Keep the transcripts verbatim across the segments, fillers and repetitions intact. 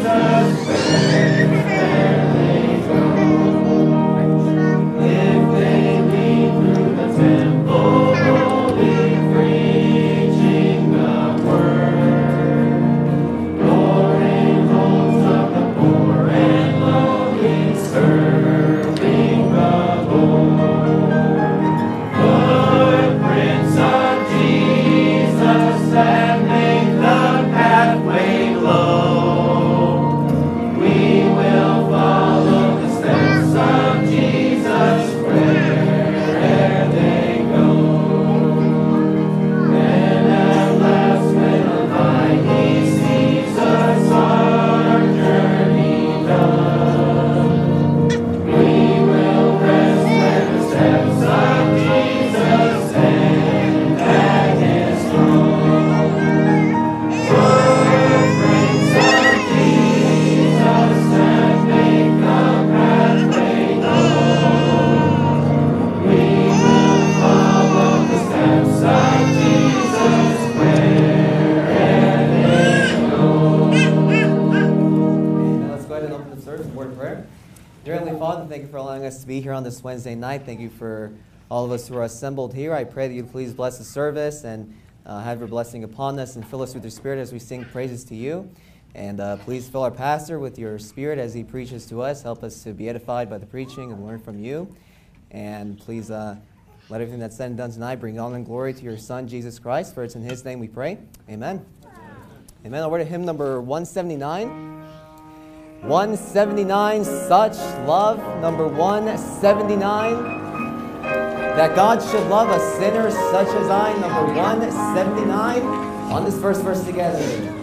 To be here on this Wednesday night. Thank you for all of us who are assembled here. I pray that you please bless the service and uh, have your blessing upon us and fill us with your spirit as we sing praises to you. And uh, please fill our pastor with your spirit as he preaches to us. Help us to be edified by the preaching and learn from you. And please uh, let everything that's said and done tonight bring honor and glory to your Son, Jesus Christ. For it's in his name we pray. Amen. Amen. I'll read hymn number one seventy-nine. one seventy-nine, Such Love, number one seventy-nine. That God should love a sinner such as I, number one seventy-nine. On this first verse together.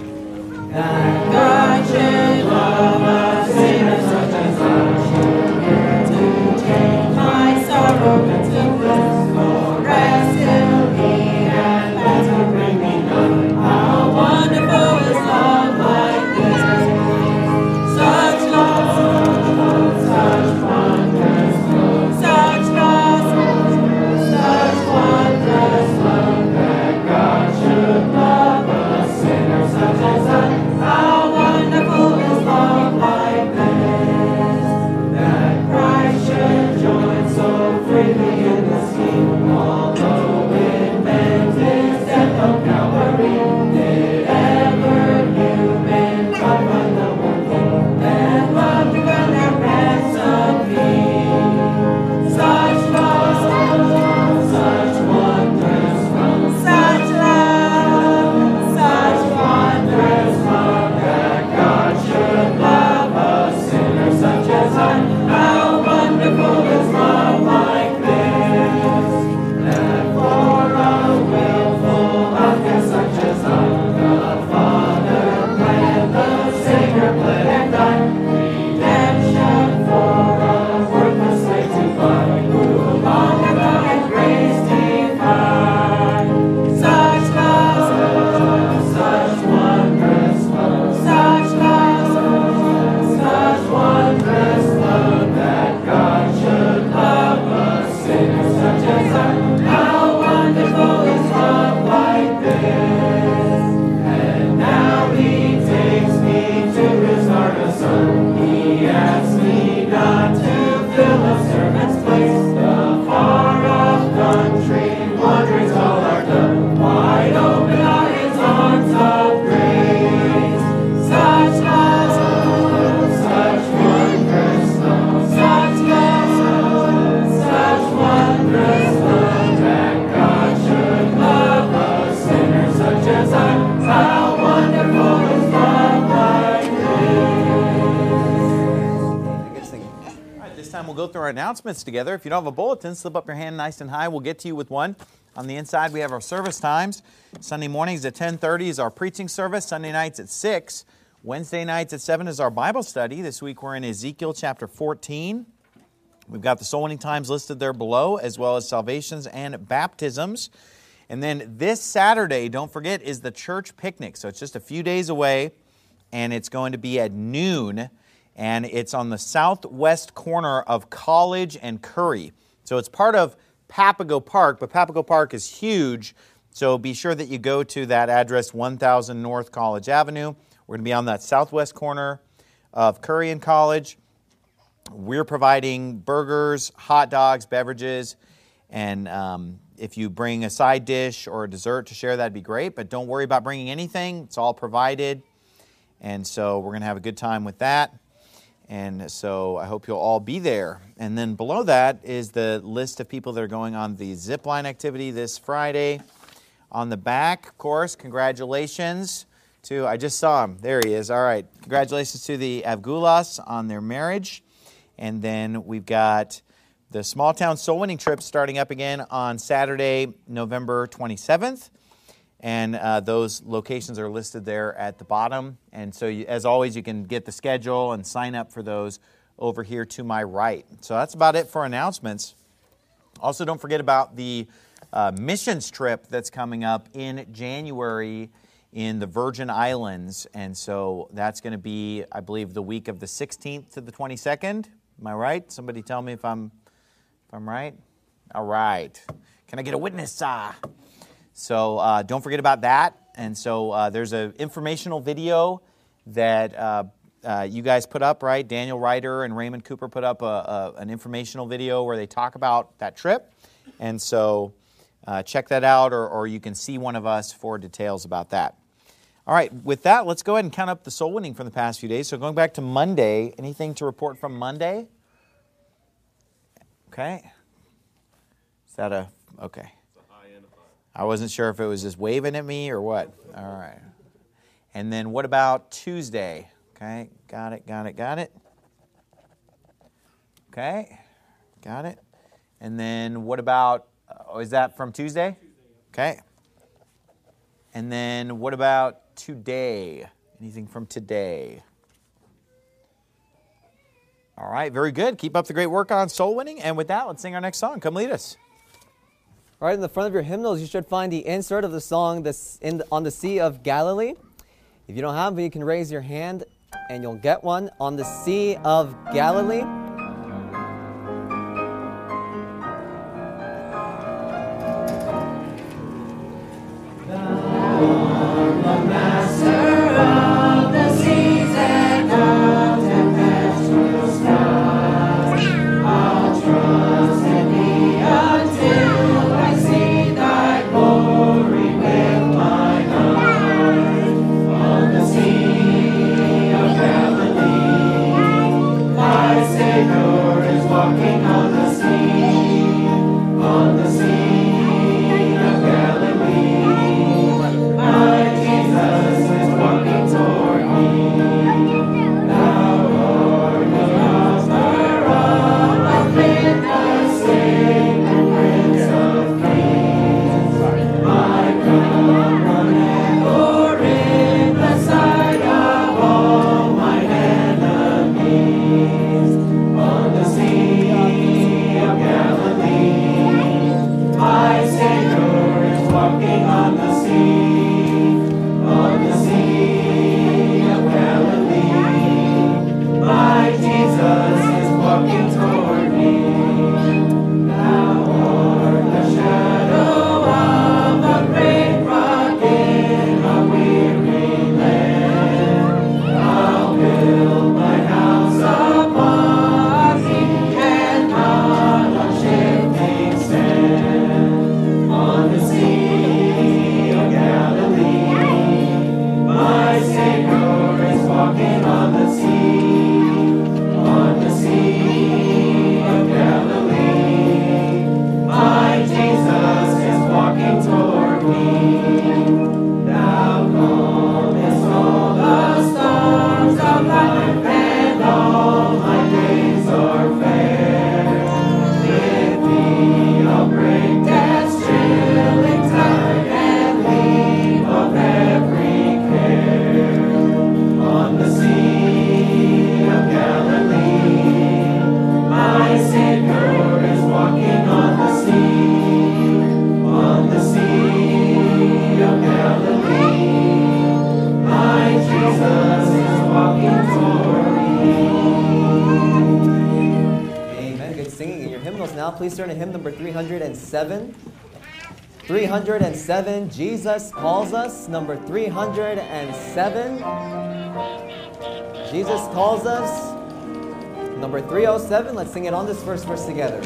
That God should love a sinner such as I, to change my sorrow into bliss, rest till He and battle bring me none. How wonderful is love like this! Such love, such wondrous love, such love, such wondrous love, that God should love a sinner such as I. How wonderful is love like this, that Christ should join so freely in the scheme, although it meant His death on Calvary. Did ever human come by the one thing that loved when their ransom fee? Such love, such wondrous love, such love, such wondrous love, that God should love a sinner such as I. How wonderful is love like this, that for a willful outcast such as I, the Father planned, the Savior bled and died, redemption for a worthless slave to buy, who long ago had grace divine. Such love, such wondrous love, such love, such wondrous love, that God should love a sinner such as I. How wonderful is love like this! And now He takes me to His heart a son. He asks me not to fill a servant's place. The far-off country wanderings all are done. Wide open are His arms of grace. Such love, such wondrous love, such love, such wondrous love, that God should love a sinner such as I. How wonderful is love like Good singing. All right, this time we'll go through our announcements together. If you don't have a bulletin, slip up your hand nice and high. We'll get to you with one. On the inside, we have our service times. Sunday mornings at ten thirty is our preaching service. Sunday nights at six. Wednesday nights at seven is our Bible study. This week we're in Ezekiel chapter fourteen. We've got the soul winning times listed there below, as well as salvations and baptisms. And then this Saturday, don't forget, is the church picnic. So it's just a few days away, and it's going to be at noon. And it's on the southwest corner of College and Curry. So it's part of Papago Park, but Papago Park is huge. So be sure that you go to that address, one thousand North College Avenue. We're going to be on that southwest corner of Currian College. We're providing burgers, hot dogs, beverages, and um, if you bring a side dish or a dessert to share, that'd be great. But don't worry about bringing anything. It's all provided. And so we're going to have a good time with that. And so I hope you'll all be there. And then below that is the list of people that are going on the zip line activity this Friday. On the back, of course, congratulations to, I just saw him. There he is. All right. Congratulations to the Avgulas on their marriage. And then we've got the Small Town Soul Winning Trip starting up again on Saturday, November twenty-seventh. And uh, those locations are listed there at the bottom. And so, you, as always, you can get the schedule and sign up for those over here to my right. So that's about it for announcements. Also, don't forget about the uh, missions trip that's coming up in January in the Virgin Islands. And so that's going to be, I believe, the week of the sixteenth to the twenty-second. Am I right? Somebody tell me if I'm, if I'm right. All right. Can I get a witness? Ah. So uh, don't forget about that. And so uh, there's an informational video that uh, uh, you guys put up, right? Daniel Ryder and Raymond Cooper put up a, a, an informational video where they talk about that trip. And so uh, check that out, or, or you can see one of us for details about that. All right, with that, let's go ahead and count up the soul winning from the past few days. So going back to Monday, anything to report from Monday? Okay. Is that a, okay. I wasn't sure if it was just waving at me or what. All right. And then what about Tuesday? Okay, got it, got it, got it. Okay, got it. And then what about, oh, is that from Tuesday? Okay. And then what about today? Anything from today? All right, very good. Keep up the great work on soul winning. And with that, let's sing our next song. Come lead us. All right, in the front of your hymnals, you should find the insert of the song this in the, on the Sea of Galilee. If you don't have it, you can raise your hand and you'll get one. On the Sea of Galilee. Please turn to hymn number three hundred seven. three hundred seven, Jesus Calls Us, number three hundred seven. Jesus calls us. Number three oh seven. Let's sing it on this first verse together.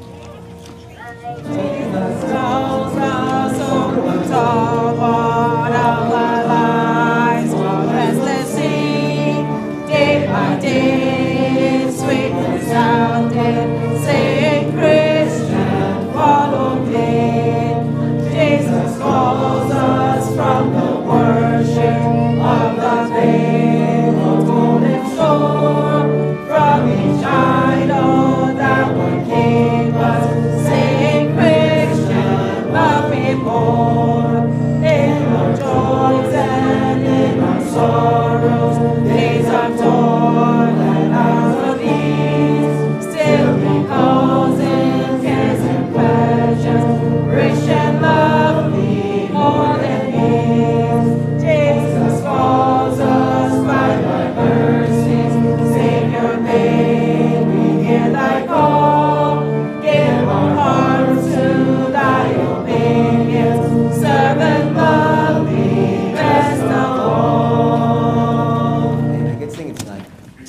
Jesus calls us on the top of our lives, for restless sea, day by day, sweetness out there, say Christian, follow me. Jesus calls us from the worship of the veil of golden shore, from each idol that would keep us saying Christian, love me more. In our joys and in our sorrows, days of toil and hours of ease, still repose in cares and pleasures, rich and lovely, more than his. Jesus calls us by thy mercies, Savior, may we hear thy call. Give our hearts to thy obedience, serve and love thee best of all. Amen. Good singing tonight.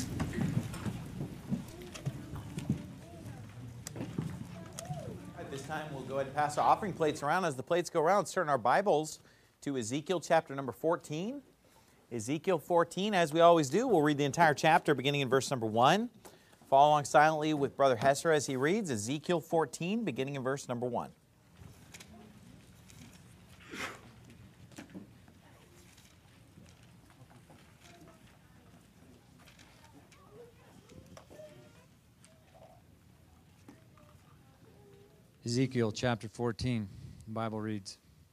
At this time, we'll go ahead and pass our offering plates around. As the plates go around, let's turn our Bibles to Ezekiel chapter number fourteen. Ezekiel fourteen, as we always do, we'll read the entire chapter beginning in verse number one. Follow along silently with Brother Hesser as he reads Ezekiel fourteen, beginning in verse number one. Ezekiel chapter fourteen, the Bible reads,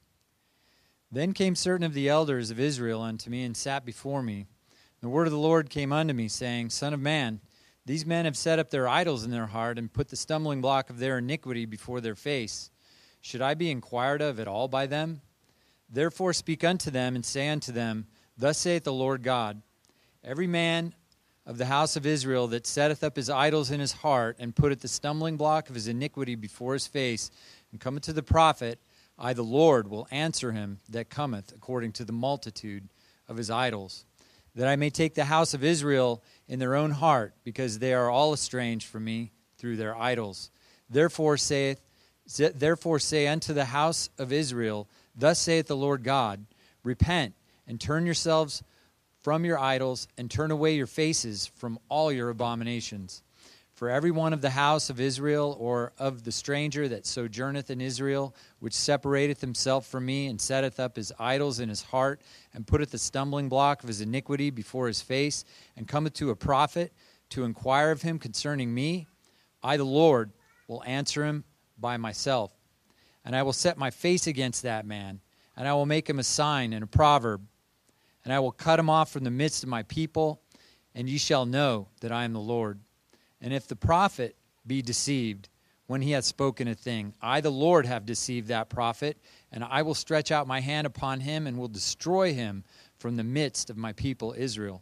Then came certain of the elders of Israel unto me, and sat before me. The word of the Lord came unto me, saying, Son of man, these men have set up their idols in their heart, and put the stumbling block of their iniquity before their face. Should I be inquired of at all by them? Therefore speak unto them, and say unto them, Thus saith the Lord God, Every man of the house of Israel that setteth up his idols in his heart, and putteth the stumbling block of his iniquity before his face, and cometh to the prophet, I the Lord will answer him that cometh according to the multitude of his idols, that I may take the house of Israel in their own heart, because they are all estranged from me through their idols. Therefore saith, therefore say unto the house of Israel, Thus saith the Lord God, Repent, and turn yourselves from your idols, and turn away your faces from all your abominations. For every one of the house of Israel, or of the stranger that sojourneth in Israel, which separateth himself from me, and setteth up his idols in his heart, and putteth the stumbling block of his iniquity before his face, and cometh to a prophet to inquire of him concerning me, I the Lord will answer him by myself. And I will set my face against that man, and I will make him a sign and a proverb, and I will cut him off from the midst of my people, and ye shall know that I am the Lord. And if the prophet be deceived when he hath spoken a thing, I the Lord have deceived that prophet, and I will stretch out my hand upon him, and will destroy him from the midst of my people Israel.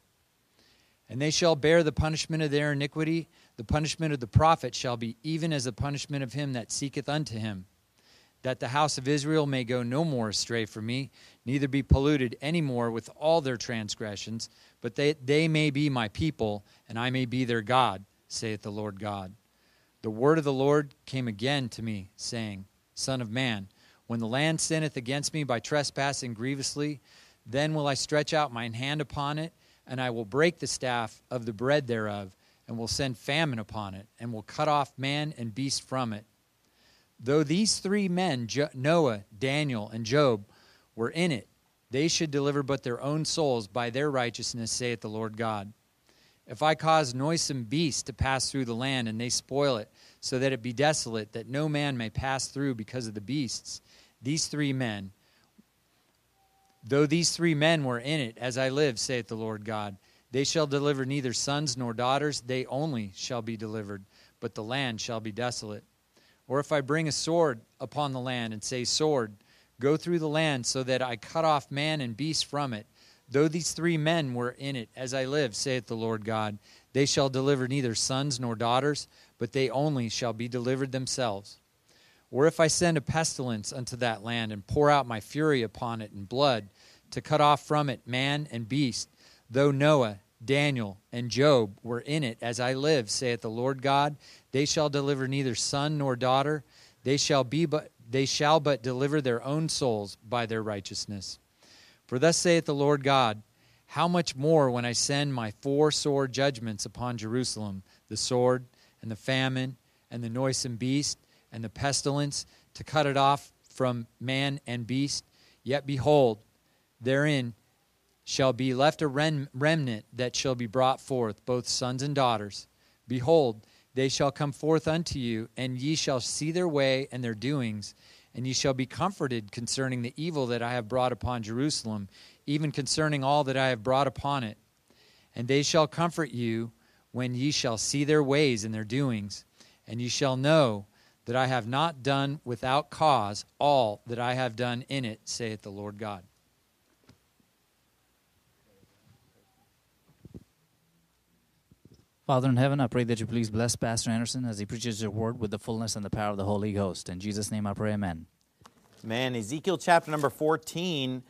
And they shall bear the punishment of their iniquity. The punishment of the prophet shall be even as the punishment of him that seeketh unto him, that the house of Israel may go no more astray from me, neither be polluted any more with all their transgressions, but they, they may be my people, and I may be their God, saith the Lord God. The word of the Lord came again to me, saying, Son of man, when the land sinneth against me by trespassing grievously, then will I stretch out mine hand upon it, and I will break the staff of the bread thereof, and will send famine upon it, and will cut off man and beast from it. Though these three men, jo- Noah, Daniel, and Job, were in it, they should deliver but their own souls by their righteousness, saith the Lord God. If I cause noisome beasts to pass through the land, and they spoil it, so that it be desolate, that no man may pass through because of the beasts, these three men, though these three men were in it, as I live, saith the Lord God, they shall deliver neither sons nor daughters, they only shall be delivered, but the land shall be desolate. Or if I bring a sword upon the land, and say, Sword, go through the land, so that I cut off man and beast from it, though these three men were in it, as I live, saith the Lord God, they shall deliver neither sons nor daughters, but they only shall be delivered themselves. Or if I send a pestilence unto that land, and pour out my fury upon it in blood, to cut off from it man and beast, though Noah, Daniel, and Job were in it. As I live, saith the Lord God, they shall deliver neither son nor daughter. They shall be but they shall but deliver their own souls by their righteousness. For thus saith the Lord God, how much more when I send my four sore judgments upon Jerusalem, the sword, and the famine, and the noisome beast, and the pestilence, to cut it off from man and beast. Yet behold, therein shall be left a rem- remnant that shall be brought forth, both sons and daughters. Behold, they shall come forth unto you, and ye shall see their way and their doings, and ye shall be comforted concerning the evil that I have brought upon Jerusalem, even concerning all that I have brought upon it. And they shall comfort you when ye shall see their ways and their doings, and ye shall know that I have not done without cause all that I have done in it, saith the Lord God. Father in heaven, I pray that you please bless Pastor Anderson as he preaches your word with the fullness and the power of the Holy Ghost. In Jesus' name I pray, amen. Man, Ezekiel chapter number fourteen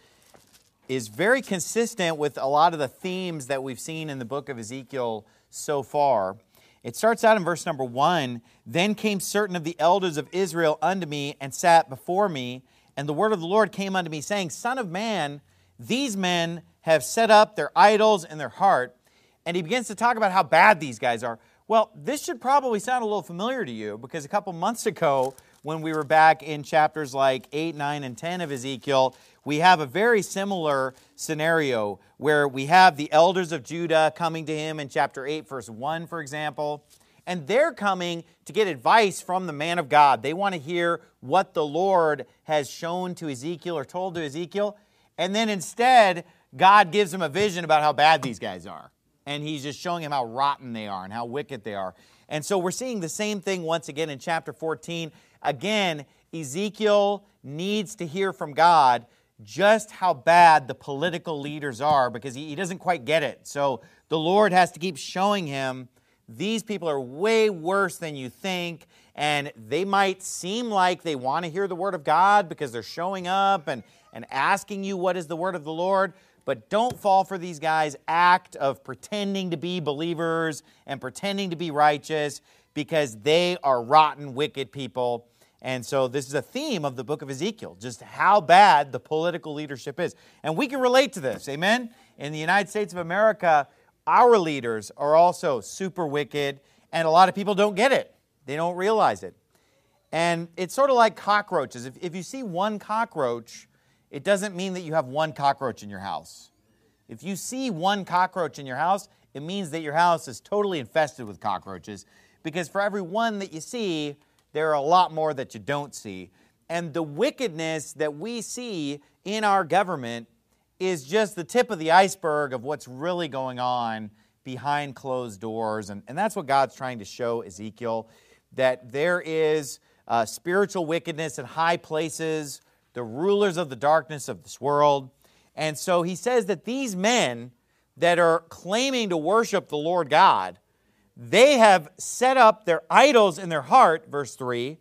is very consistent with a lot of the themes that we've seen in the book of Ezekiel so far. It starts out in verse number one, Then came certain of the elders of Israel unto me, and sat before me, and the word of the Lord came unto me, saying, Son of man, these men have set up their idols in their heart. And he begins to talk about how bad these guys are. Well, this should probably sound a little familiar to you, because a couple months ago, when we were back in chapters like eight, nine, and ten of Ezekiel, we have a very similar scenario where we have the elders of Judah coming to him in chapter eight, verse one, for example. And they're coming to get advice from the man of God. They want to hear what the Lord has shown to Ezekiel or told to Ezekiel. And then instead, God gives them a vision about how bad these guys are. And he's just showing him how rotten they are and how wicked they are. And so we're seeing the same thing once again in chapter fourteen. Again, Ezekiel needs to hear from God just how bad the political leaders are, because he, he doesn't quite get it. So the Lord has to keep showing him, these people are way worse than you think, and they might seem like they want to hear the word of God because they're showing up and, and asking you what is the word of the Lord. But don't fall for these guys' act of pretending to be believers and pretending to be righteous, because they are rotten, wicked people. And so this is a theme of the book of Ezekiel, just how bad the political leadership is. And we can relate to this, amen? In the United States of America, our leaders are also super wicked, and a lot of people don't get it. They don't realize it. And it's sort of like cockroaches. If, if you see one cockroach, it doesn't mean that you have one cockroach in your house. If you see one cockroach in your house, it means that your house is totally infested with cockroaches, because for every one that you see, there are a lot more that you don't see. And the wickedness that we see in our government is just the tip of the iceberg of what's really going on behind closed doors. And, and that's what God's trying to show Ezekiel, that there is uh, spiritual wickedness in high places, the rulers of the darkness of this world. And so he says that these men that are claiming to worship the Lord God, they have set up their idols in their heart, verse three,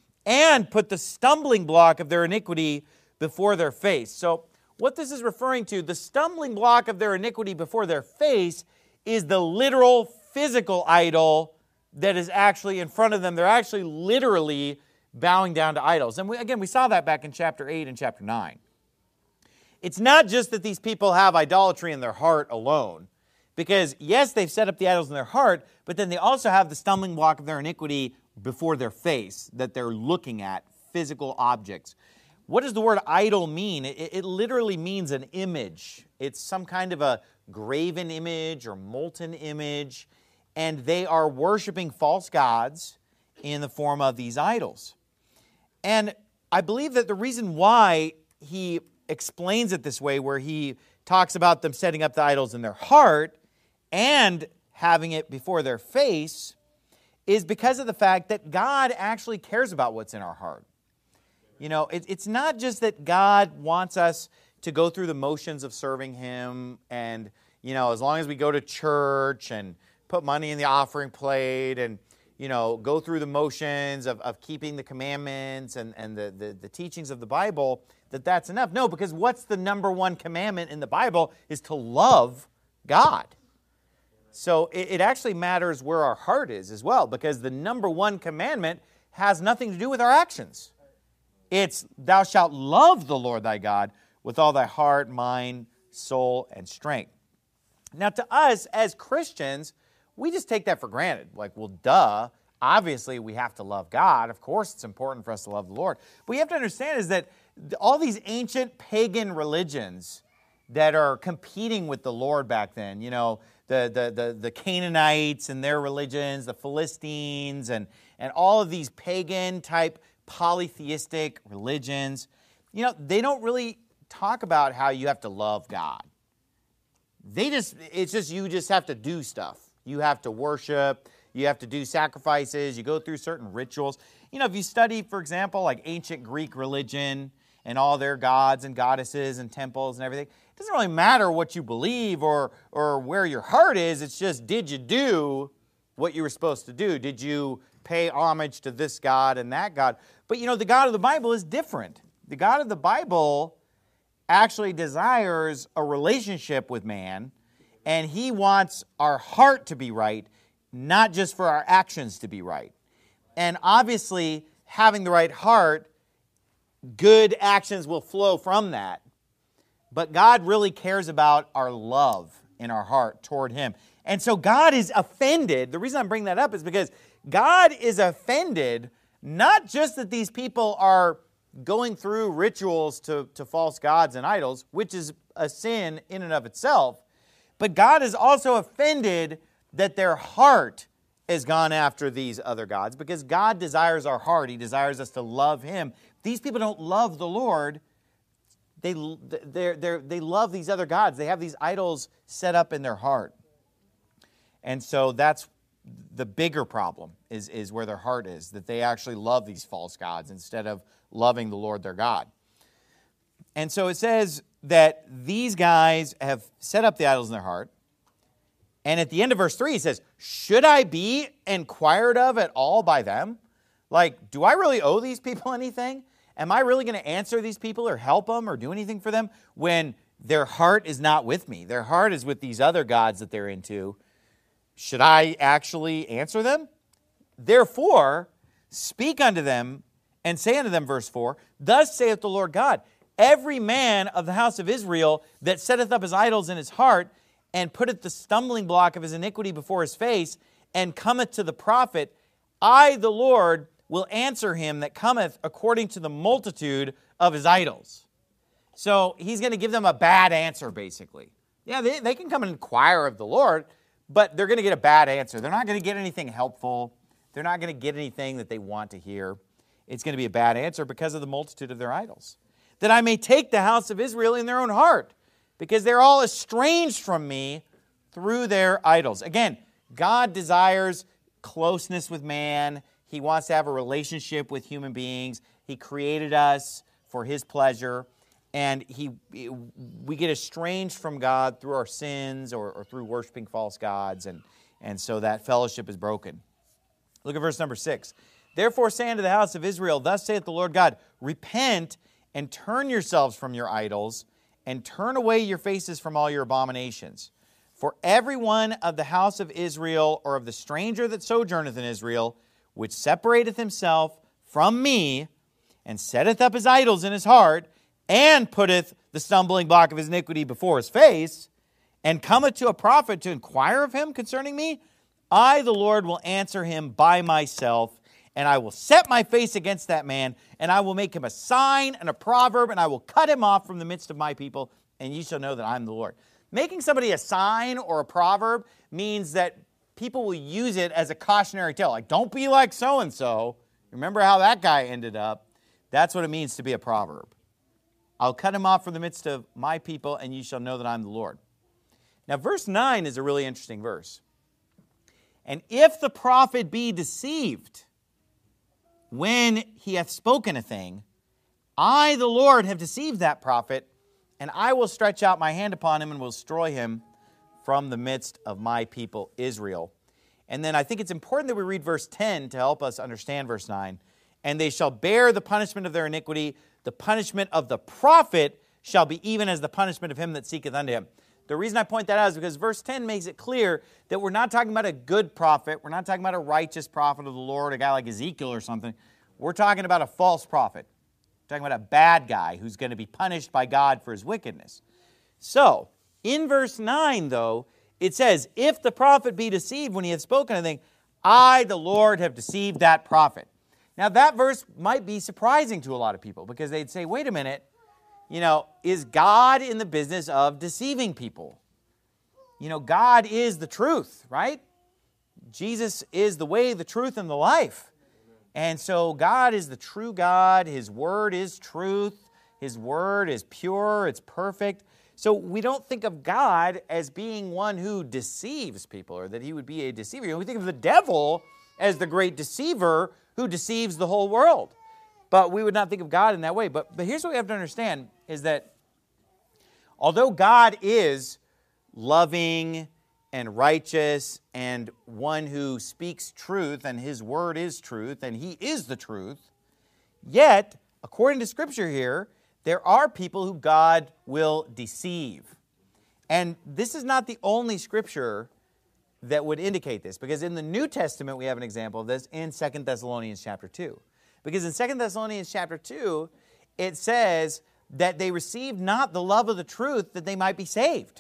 and put the stumbling block of their iniquity before their face. So what this is referring to, the stumbling block of their iniquity before their face, is the literal physical idol that is actually in front of them. They're actually literally bowing down to idols. And we, again, we saw that back in chapter eight and chapter nine. It's not just that these people have idolatry in their heart alone, because yes, they've set up the idols in their heart, but then they also have the stumbling block of their iniquity before their face that they're looking at, physical objects. What does the word idol mean? It, it literally means an image. It's some kind of a graven image or molten image, and they are worshiping false gods in the form of these idols. And I believe that the reason why he explains it this way, where he talks about them setting up the idols in their heart and having it before their face, is because of the fact that God actually cares about what's in our heart. You know, it, it's not just that God wants us to go through the motions of serving Him, and, you know, as long as we go to church and put money in the offering plate and, you know, go through the motions of, of keeping the commandments and, and the, the, the teachings of the Bible, that that's enough. No, because what's the number one commandment in the Bible is to love God. So it, it actually matters where our heart is as well, because the number one commandment has nothing to do with our actions. It's, thou shalt love the Lord thy God with all thy heart, mind, soul, and strength. Now, to us as Christians, we just take that for granted. Like, well, duh, obviously we have to love God. Of course it's important for us to love the Lord. But what you have to understand is that all these ancient pagan religions that are competing with the Lord back then, you know, the, the, the, the Canaanites and their religions, the Philistines, and, and all of these pagan-type polytheistic religions, you know, they don't really talk about how you have to love God. They just, it's just, you just have to do stuff. You have to worship, you have to do sacrifices, you go through certain rituals. You know, if you study, for example, like ancient Greek religion and all their gods and goddesses and temples and everything, it doesn't really matter what you believe or, or where your heart is. It's just, did you do what you were supposed to do? Did you pay homage to this God and that God? But you know, the God of the Bible is different. The God of the Bible actually desires a relationship with man, and He wants our heart to be right, not just for our actions to be right. And obviously, having the right heart, good actions will flow from that. But God really cares about our love in our heart toward Him. And so God is offended. The reason I'm bringing that up is because God is offended, not just that these people are going through rituals to, to false gods and idols, which is a sin in and of itself, but God is also offended that their heart has gone after these other gods, because God desires our heart. He desires us to love Him. These people don't love the Lord. They, they're, they're, they love these other gods. They have these idols set up in their heart. And so that's the bigger problem, is, is where their heart is, that they actually love these false gods instead of loving the Lord their God. And so it says that these guys have set up the idols in their heart. And at the end of verse three, he says, should I be inquired of at all by them? Like, do I really owe these people anything? Am I really going to answer these people or help them or do anything for them when their heart is not with me? Their heart is with these other gods that they're into. Should I actually answer them? Therefore, speak unto them and say unto them, verse four, thus saith the Lord God, every man of the house of Israel that setteth up his idols in his heart, and putteth the stumbling block of his iniquity before his face, and cometh to the prophet, I, the Lord, will answer him that cometh according to the multitude of his idols. So he's going to give them a bad answer, basically. Yeah, they, they can come and inquire of the Lord, but they're going to get a bad answer. They're not going to get anything helpful. They're not going to get anything that they want to hear. It's going to be a bad answer because of the multitude of their idols. That I may take the house of Israel in their own heart, because they're all estranged from me through their idols. Again, God desires closeness with man. He wants to have a relationship with human beings. He created us for His pleasure. And he, we get estranged from God through our sins or, or through worshiping false gods. And, and so that fellowship is broken. Look at verse number six. Therefore say unto the house of Israel, thus saith the Lord God, repent and turn yourselves from your idols, and turn away your faces from all your abominations. For every one of the house of Israel, or of the stranger that sojourneth in Israel, which separateth himself from me, and setteth up his idols in his heart, and putteth the stumbling block of his iniquity before his face, and cometh to a prophet to inquire of him concerning me, I, the Lord, will answer him by myself, and I will set my face against that man, and I will make him a sign and a proverb, and I will cut him off from the midst of my people, and ye shall know that I am the Lord. Making somebody a sign or a proverb means that people will use it as a cautionary tale. Like, don't be like so-and-so. Remember how that guy ended up. That's what it means to be a proverb. I'll cut him off from the midst of my people, and ye shall know that I'm the Lord. Now, verse nine is a really interesting verse. And if the prophet be deceived when he hath spoken a thing, I, the Lord, have deceived that prophet, and I will stretch out my hand upon him and will destroy him from the midst of my people Israel. And then I think it's important that we read verse ten to help us understand verse nine. And they shall bear the punishment of their iniquity. The punishment of the prophet shall be even as the punishment of him that seeketh unto him. The reason I point that out is because verse ten makes it clear that we're not talking about a good prophet. We're not talking about a righteous prophet of the Lord, a guy like Ezekiel or something. We're talking about a false prophet. We're talking about a bad guy who's going to be punished by God for his wickedness. So, in verse nine, though, it says, if the prophet be deceived when he hath spoken anything, I, the Lord, have deceived that prophet. Now, that verse might be surprising to a lot of people because they'd say, wait a minute, you know, is God in the business of deceiving people? You know, God is the truth, right? Jesus is the way, the truth, and the life. And so God is the true God. His word is truth. His word is pure. It's perfect. So we don't think of God as being one who deceives people or that he would be a deceiver. We think of the devil as the great deceiver who deceives the whole world. But we would not think of God in that way. But, but here's what we have to understand is that although God is loving and righteous and one who speaks truth and his word is truth and he is the truth, yet, according to Scripture here, there are people who God will deceive. And this is not the only Scripture that would indicate this, because in the New Testament we have an example of this in Second Thessalonians chapter two. Because in Second Thessalonians chapter two, it says that they received not the love of the truth that they might be saved.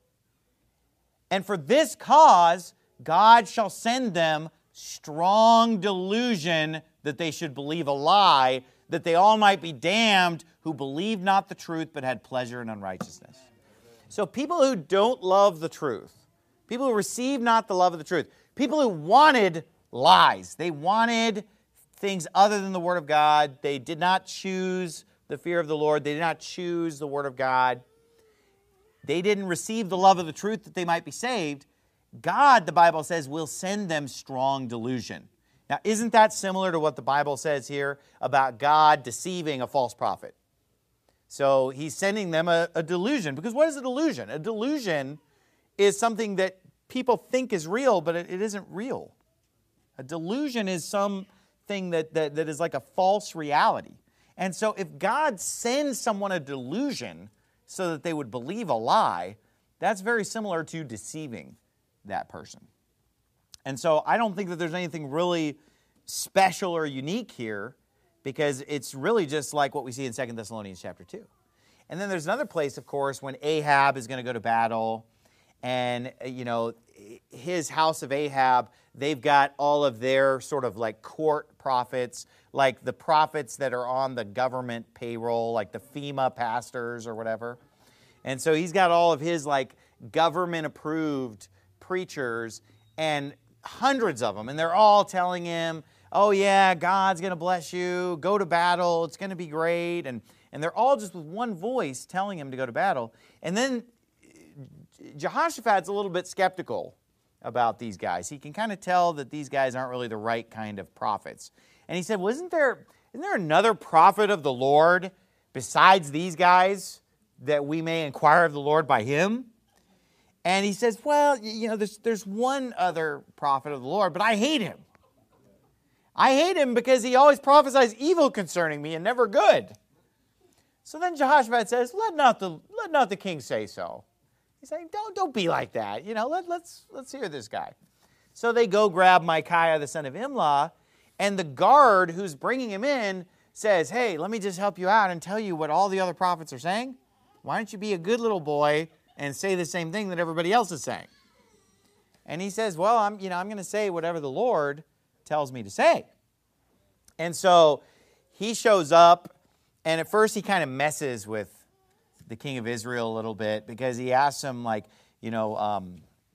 And for this cause, God shall send them strong delusion that they should believe a lie, that they all might be damned who believed not the truth but had pleasure in unrighteousness. So people who don't love the truth, people who receive not the love of the truth, people who wanted lies, they wanted things other than the Word of God, they did not choose the fear of the Lord, they did not choose the Word of God, they didn't receive the love of the truth that they might be saved, God, the Bible says, will send them strong delusion. Now, isn't that similar to what the Bible says here about God deceiving a false prophet? So he's sending them a, a delusion. Because what is a delusion? A delusion is something that people think is real, but it, it isn't real. A delusion is something that, that, that is like a false reality. And so if God sends someone a delusion so that they would believe a lie, that's very similar to deceiving that person. And so I don't think that there's anything really special or unique here, because it's really just like what we see in Second Thessalonians chapter two. And then there's another place, of course, when Ahab is going to go to battle, and, you know, his house of Ahab, they've got all of their sort of like court prophets, like the prophets that are on the government payroll, like the FEMA pastors or whatever. And so he's got all of his like government-approved preachers, and hundreds of them, and they're all telling him, oh yeah, God's going to bless you, go to battle, it's going to be great, and, and they're all just with one voice telling him to go to battle. And then Jehoshaphat's a little bit skeptical about these guys. He can kind of tell that these guys aren't really the right kind of prophets. And he said, well, isn't there, isn't there another prophet of the Lord besides these guys that we may inquire of the Lord by him? And he says, well, you know, there's, there's one other prophet of the Lord, but I hate him. I hate him because he always prophesies evil concerning me and never good. So then Jehoshaphat says, let not the, let not the king say so. He's saying, don't, don't be like that. You know, let, let's, let's hear this guy. So they go grab Micaiah, the son of Imlah, and the guard who's bringing him in says, hey, let me just help you out and tell you what all the other prophets are saying. Why don't you be a good little boy and say the same thing that everybody else is saying? And he says, well, I'm, you know, I'm going to say whatever the Lord tells me to say. And so he shows up, and at first he kind of messes with the king of Israel a little bit, because he asks him, like, you know, um,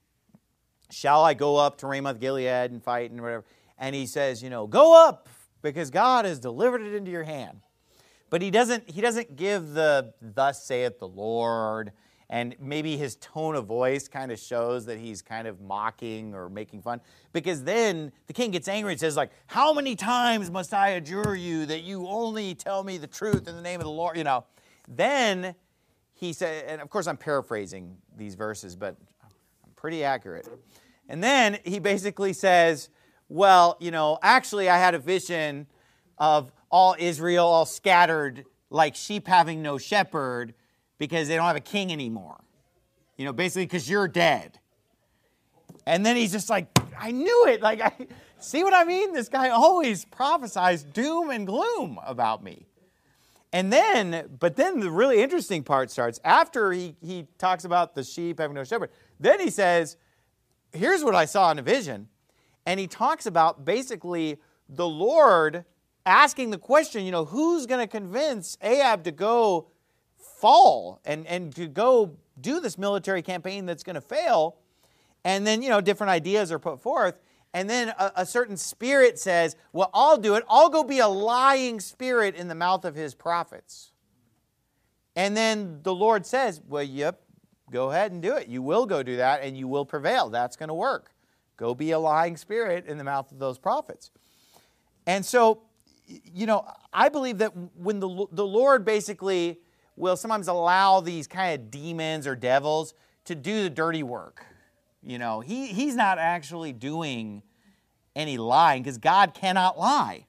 shall I go up to Ramoth Gilead and fight and whatever? And he says, you know, go up, because God has delivered it into your hand. But he doesn't, he doesn't give the thus saith the Lord. And maybe his tone of voice kind of shows that he's kind of mocking or making fun. Because then the king gets angry and says, like, how many times must I adjure you that you only tell me the truth in the name of the Lord? You know, then he said, and of course I'm paraphrasing these verses, but I'm pretty accurate. And then he basically says, well, you know, actually I had a vision of all Israel all scattered like sheep having no shepherd, because they don't have a king anymore. You know, basically because you're dead. And then he's just like, I knew it. Like, I see what I mean? This guy always prophesies doom and gloom about me. And then, but then the really interesting part starts after he, he talks about the sheep having no shepherd. Then he says, here's what I saw in a vision. And he talks about basically the Lord asking the question, you know, who's going to convince Ahab to go fall and, and to go do this military campaign that's going to fail? And then, you know, different ideas are put forth. And then a, a certain spirit says, well, I'll do it. I'll go be a lying spirit in the mouth of his prophets. And then the Lord says, well, yep, go ahead and do it. You will go do that and you will prevail. That's going to work. Go be a lying spirit in the mouth of those prophets. And so, you know, I believe that when the, the Lord basically will sometimes allow these kind of demons or devils to do the dirty work. You know, he, he's not actually doing any lying because God cannot lie.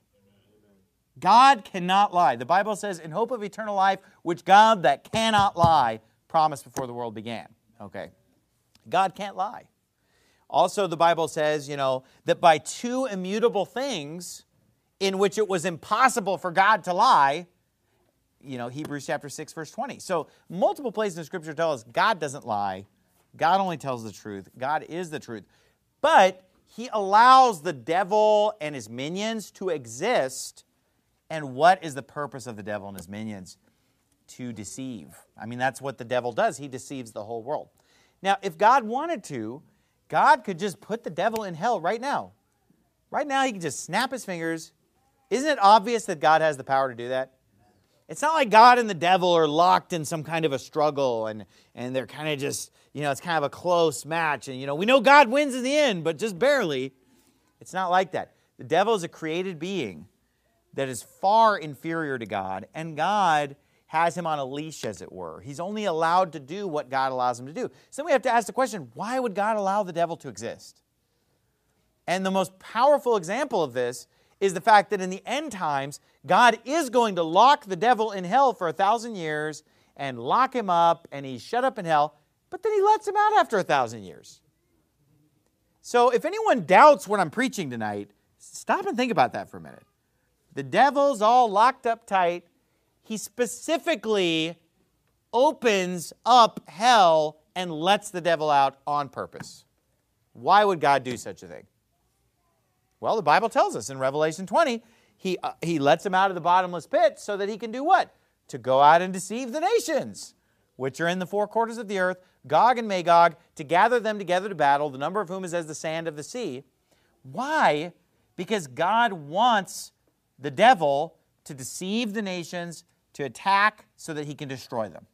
God cannot lie. The Bible says, in hope of eternal life, which God that cannot lie promised before the world began. Okay. God can't lie. Also, the Bible says, you know, that by two immutable things in which it was impossible for God to lie, you know, Hebrews chapter six, verse twenty. So multiple places in Scripture tell us God doesn't lie. God only tells the truth. God is the truth. But he allows the devil and his minions to exist. And what is the purpose of the devil and his minions? To deceive. I mean, that's what the devil does. He deceives the whole world. Now, if God wanted to, God could just put the devil in hell right now. Right now, he could just snap his fingers. Isn't it obvious that God has the power to do that? It's not like God and the devil are locked in some kind of a struggle and, and they're kind of just, you know, it's kind of a close match. And, you know, we know God wins in the end, but just barely. It's not like that. The devil is a created being that is far inferior to God, and God has him on a leash, as it were. He's only allowed to do what God allows him to do. So then we have to ask the question, why would God allow the devil to exist? And the most powerful example of this is the fact that in the end times, God is going to lock the devil in hell for a thousand years and lock him up, and he's shut up in hell, but then he lets him out after a thousand years. So if anyone doubts what I'm preaching tonight, stop and think about that for a minute. The devil's all locked up tight. He specifically opens up hell and lets the devil out on purpose. Why would God do such a thing? Well, the Bible tells us in Revelation twenty, he, uh, he lets him out of the bottomless pit so that he can do what? To go out and deceive the nations, which are in the four quarters of the earth, Gog and Magog, to gather them together to battle, the number of whom is as the sand of the sea. Why? Because God wants the devil to deceive the nations, to attack so that he can destroy them.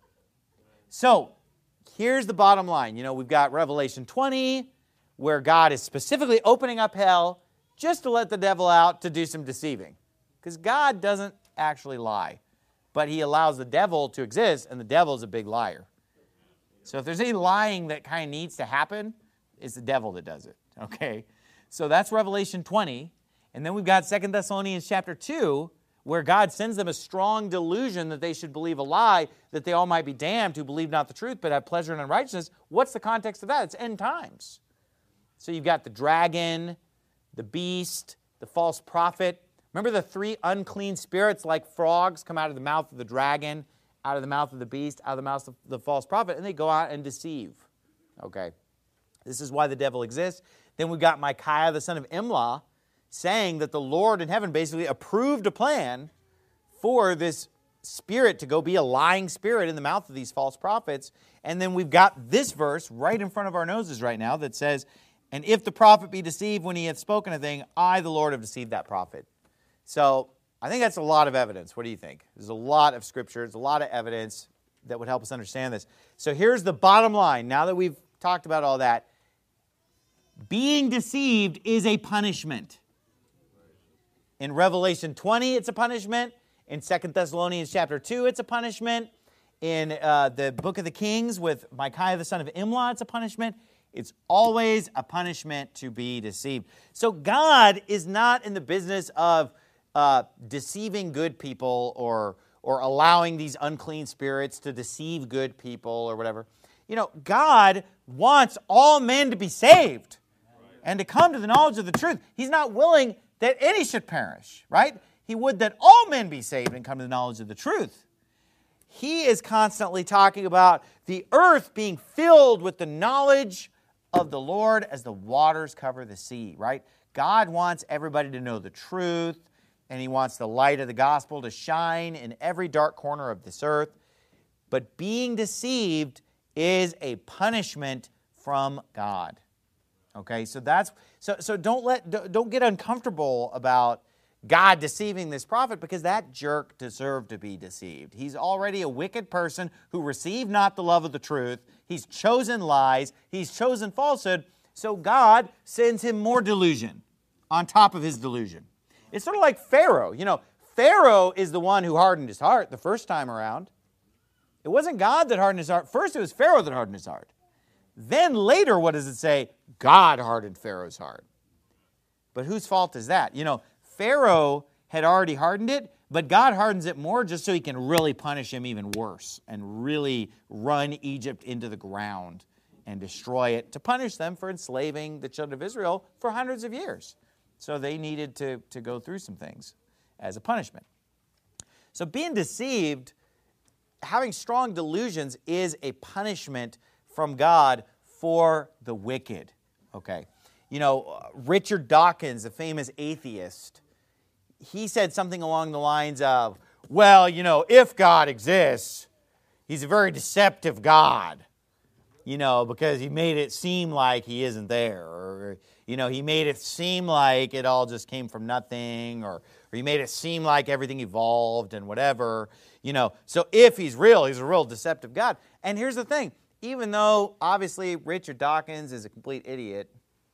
So, here's the bottom line. You know, we've got Revelation twenty, where God is specifically opening up hell just to let the devil out to do some deceiving. Because God doesn't actually lie, but he allows the devil to exist, and the devil is a big liar. So if there's any lying that kind of needs to happen, it's the devil that does it, okay? So that's Revelation twenty. And then we've got Second Thessalonians chapter two, where God sends them a strong delusion that they should believe a lie, that they all might be damned who believe not the truth, but have pleasure in unrighteousness. What's the context of that? It's end times. So you've got the dragon, the beast, the false prophet. Remember the three unclean spirits like frogs come out of the mouth of the dragon, out of the mouth of the beast, out of the mouth of the false prophet, and they go out and deceive. Okay. This is why the devil exists. Then we've got Micaiah, the son of Imlah, saying that the Lord in heaven basically approved a plan for this spirit to go be a lying spirit in the mouth of these false prophets. And then we've got this verse right in front of our noses right now that says, and if the prophet be deceived when he hath spoken a thing, I, the Lord, have deceived that prophet. So I think that's a lot of evidence. What do you think? There's a lot of scripture, there's a lot of evidence that would help us understand this. So here's the bottom line. Now that we've talked about all that, being deceived is a punishment. In Revelation twenty, it's a punishment. In Second Thessalonians chapter two, it's a punishment. In uh, the book of the Kings with Micaiah, the son of Imlah, it's a punishment. It's always a punishment to be deceived. So God is not in the business of uh, deceiving good people or, or allowing these unclean spirits to deceive good people or whatever. You You know, God wants all men to be saved and to come to the knowledge of the truth. He's not willing that any should perish, right? He would that all men be saved and come to the knowledge of the truth. He is constantly talking about the earth being filled with the knowledge of the Lord as the waters cover the sea, right? God wants everybody to know the truth, and He wants the light of the gospel to shine in every dark corner of this earth. But being deceived is a punishment from God. Okay, so that's so so don't let don't get uncomfortable about God deceiving this prophet, because that jerk deserved to be deceived. He's already a wicked person who received not the love of the truth. He's chosen lies. He's chosen falsehood. So God sends him more delusion on top of his delusion. It's sort of like Pharaoh. You know, Pharaoh is the one who hardened his heart the first time around. It wasn't God that hardened his heart. First, it was Pharaoh that hardened his heart. Then later, what does it say? God hardened Pharaoh's heart. But whose fault is that? You know, Pharaoh had already hardened it, but God hardens it more just so He can really punish him even worse and really run Egypt into the ground and destroy it to punish them for enslaving the children of Israel for hundreds of years. So they needed to, to go through some things as a punishment. So being deceived, having strong delusions, is a punishment from God for the wicked. Okay. You know, Richard Dawkins, the famous atheist, he said something along the lines of, well, you know, if God exists, He's a very deceptive God, you know, because He made it seem like He isn't there. Or, you know, He made it seem like it all just came from nothing, or, or He made it seem like everything evolved and whatever, you know. So if He's real, He's a real deceptive God. And here's the thing, even though obviously Richard Dawkins is a complete idiot,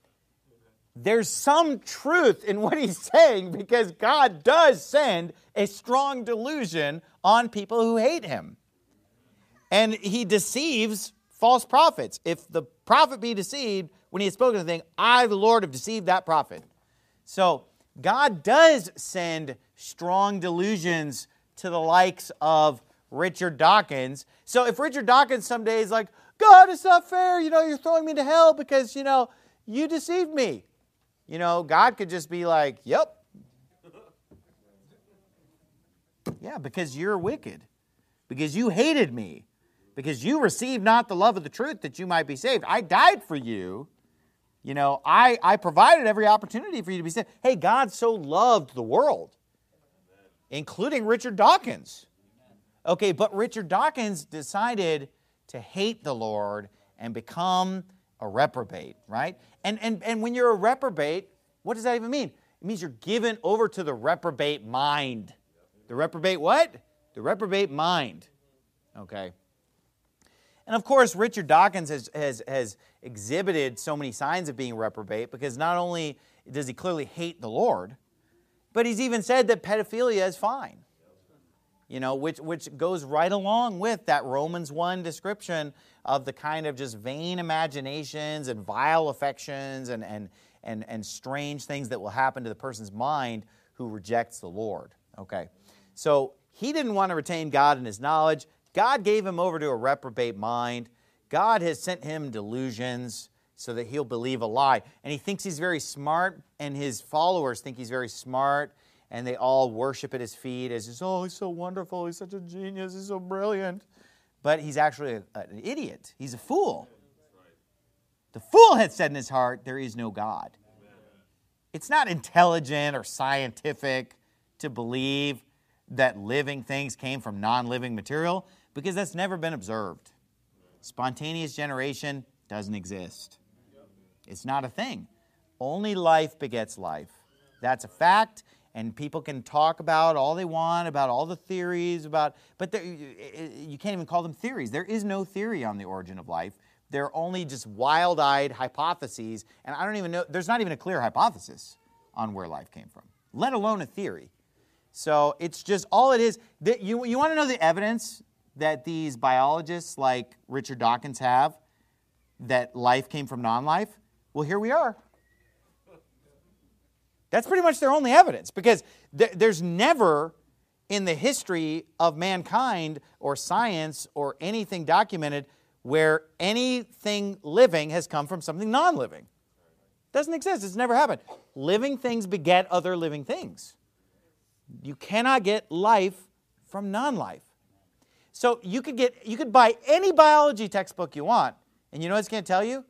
there's some truth in what he's saying, because God does send a strong delusion on people who hate Him. And He deceives false prophets. If the prophet be deceived when he has spoken a thing, I, the Lord, have deceived that prophet. So God does send strong delusions to the likes of Richard Dawkins. So if Richard Dawkins someday is like, God, it's not fair, you know, you're throwing me to hell because, you know, you deceived me. You know, God could just be like, yep. Yeah, because you're wicked. Because you hated me. Because you received not the love of the truth that you might be saved. I died for you. You know, I, I provided every opportunity for you to be saved. Hey, God so loved the world, including Richard Dawkins. Okay, but Richard Dawkins decided to hate the Lord and become a reprobate, right? And, and, and when you're a reprobate, what does that even mean? It means you're given over to the reprobate mind. The reprobate what? The reprobate mind. Okay. And of course, Richard Dawkins has, has, has exhibited so many signs of being reprobate, because not only does he clearly hate the Lord, but he's even said that pedophilia is fine. You know, which, which goes right along with that Romans one description of the kind of just vain imaginations and vile affections and, and, and, and strange things that will happen to the person's mind who rejects the Lord. Okay, so he didn't want to retain God in his knowledge. God gave him over to a reprobate mind. God has sent him delusions so that he'll believe a lie. And he thinks he's very smart, and his followers think he's very smart, and they all worship at his feet as, just, oh, he's so wonderful, he's such a genius, he's so brilliant. But he's actually a, an idiot. He's a fool. The fool had said in his heart, there is no God. It's not intelligent or scientific to believe that living things came from non-living material, because that's never been observed. Spontaneous generation doesn't exist. It's not a thing. Only life begets life. That's a fact. And people can talk about all they want, about all the theories, about, but you can't even call them theories. There is no theory on the origin of life. They're only just wild-eyed hypotheses, and I don't even know, there's not even a clear hypothesis on where life came from, let alone a theory. So it's just, all it is, that you, you want to know the evidence that these biologists like Richard Dawkins have that life came from non-life? Well, here we are. That's pretty much their only evidence, because th- there's never in the history of mankind or science or anything documented where anything living has come from something non-living. It doesn't exist. It's never happened. Living things beget other living things. You cannot get life from non-life. So you could get you could buy any biology textbook you want, and you know what it's going to tell you?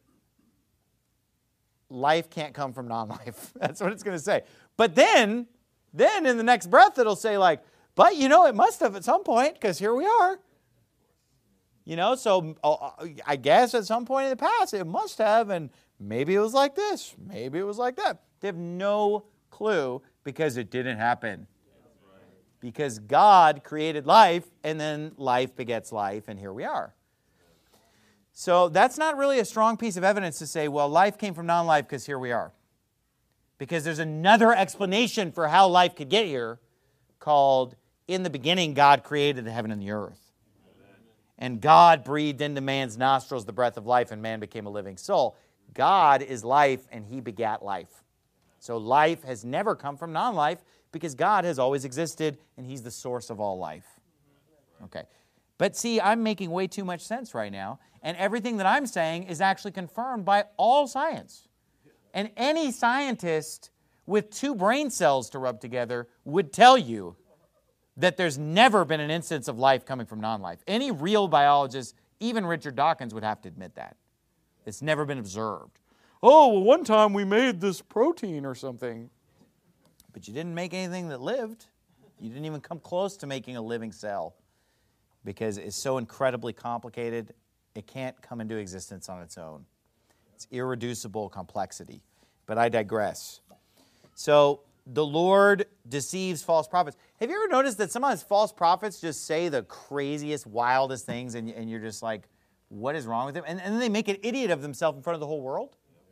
Life can't come from non-life. That's what it's going to say. But then, then in the next breath, it'll say like, but you know, it must have at some point, because here we are. You know, so uh, I guess at some point in the past, it must have, and maybe it was like this, maybe it was like that. They have no clue because it didn't happen. Because God created life, and then life begets life, and here we are. So that's not really a strong piece of evidence to say, well, life came from non-life because here we are. Because there's another explanation for how life could get here called, in the beginning, God created the heaven and the earth. And God breathed into man's nostrils the breath of life, and man became a living soul. God is life, and he begat life. So life has never come from non-life, because God has always existed, and he's the source of all life. Okay. But see, I'm making way too much sense right now, and everything that I'm saying is actually confirmed by all science. And any scientist with two brain cells to rub together would tell you that there's never been an instance of life coming from non-life. Any real biologist, even Richard Dawkins, would have to admit that. It's never been observed. Oh, well, one time we made this protein or something. But you didn't make anything that lived. You didn't even come close to making a living cell because it's so incredibly complicated, it can't come into existence on its own. It's irreducible complexity. But I digress. So the Lord deceives false prophets. Have you ever noticed that sometimes false prophets just say the craziest, wildest things, and, and you're just like, what is wrong with them? And, and then they make an idiot of themselves in front of the whole world?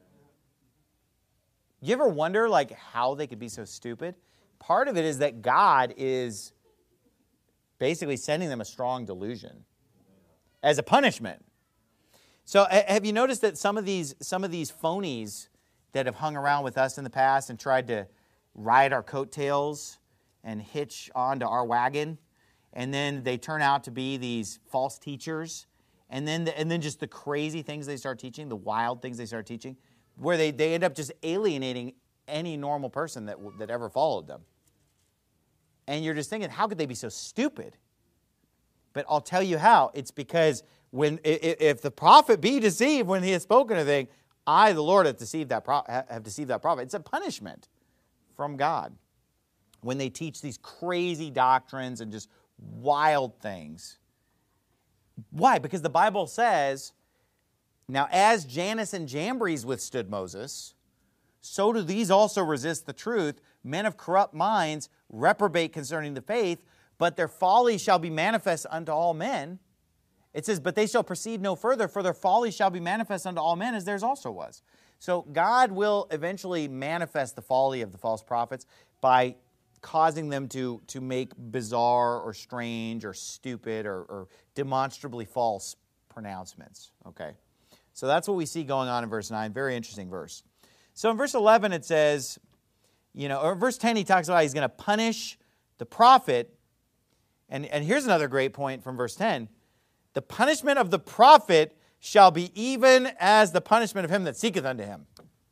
You ever wonder like how they could be so stupid? Part of it is that God is basically sending them a strong delusion as a punishment. So have you noticed that some of these some of these phonies that have hung around with us in the past and tried to ride our coattails and hitch onto our wagon, and then they turn out to be these false teachers, and then the, and then just the crazy things they start teaching, the wild things they start teaching, where they, they end up just alienating any normal person that, that ever followed them. And you're just thinking, how could they be so stupid? But I'll tell you how. It's because when if the prophet be deceived when he has spoken a thing, I, the Lord, have deceived that pro- have deceived that prophet. It's a punishment from God when they teach these crazy doctrines and just wild things. Why? Because the Bible says, now, as Jannes and Jambres withstood Moses, so do these also resist the truth. Men of corrupt minds reprobate concerning the faith, but their folly shall be manifest unto all men. It says, but they shall proceed no further, for their folly shall be manifest unto all men, as theirs also was. So God will eventually manifest the folly of the false prophets by causing them to, to make bizarre or strange or stupid or, or demonstrably false pronouncements. Okay. So that's what we see going on in verse nine. Very interesting verse. So in verse eleven it says, you know, or verse ten he talks about he's going to punish the prophet. And, and here's another great point from verse ten. The punishment of the prophet shall be even as the punishment of him that seeketh unto him.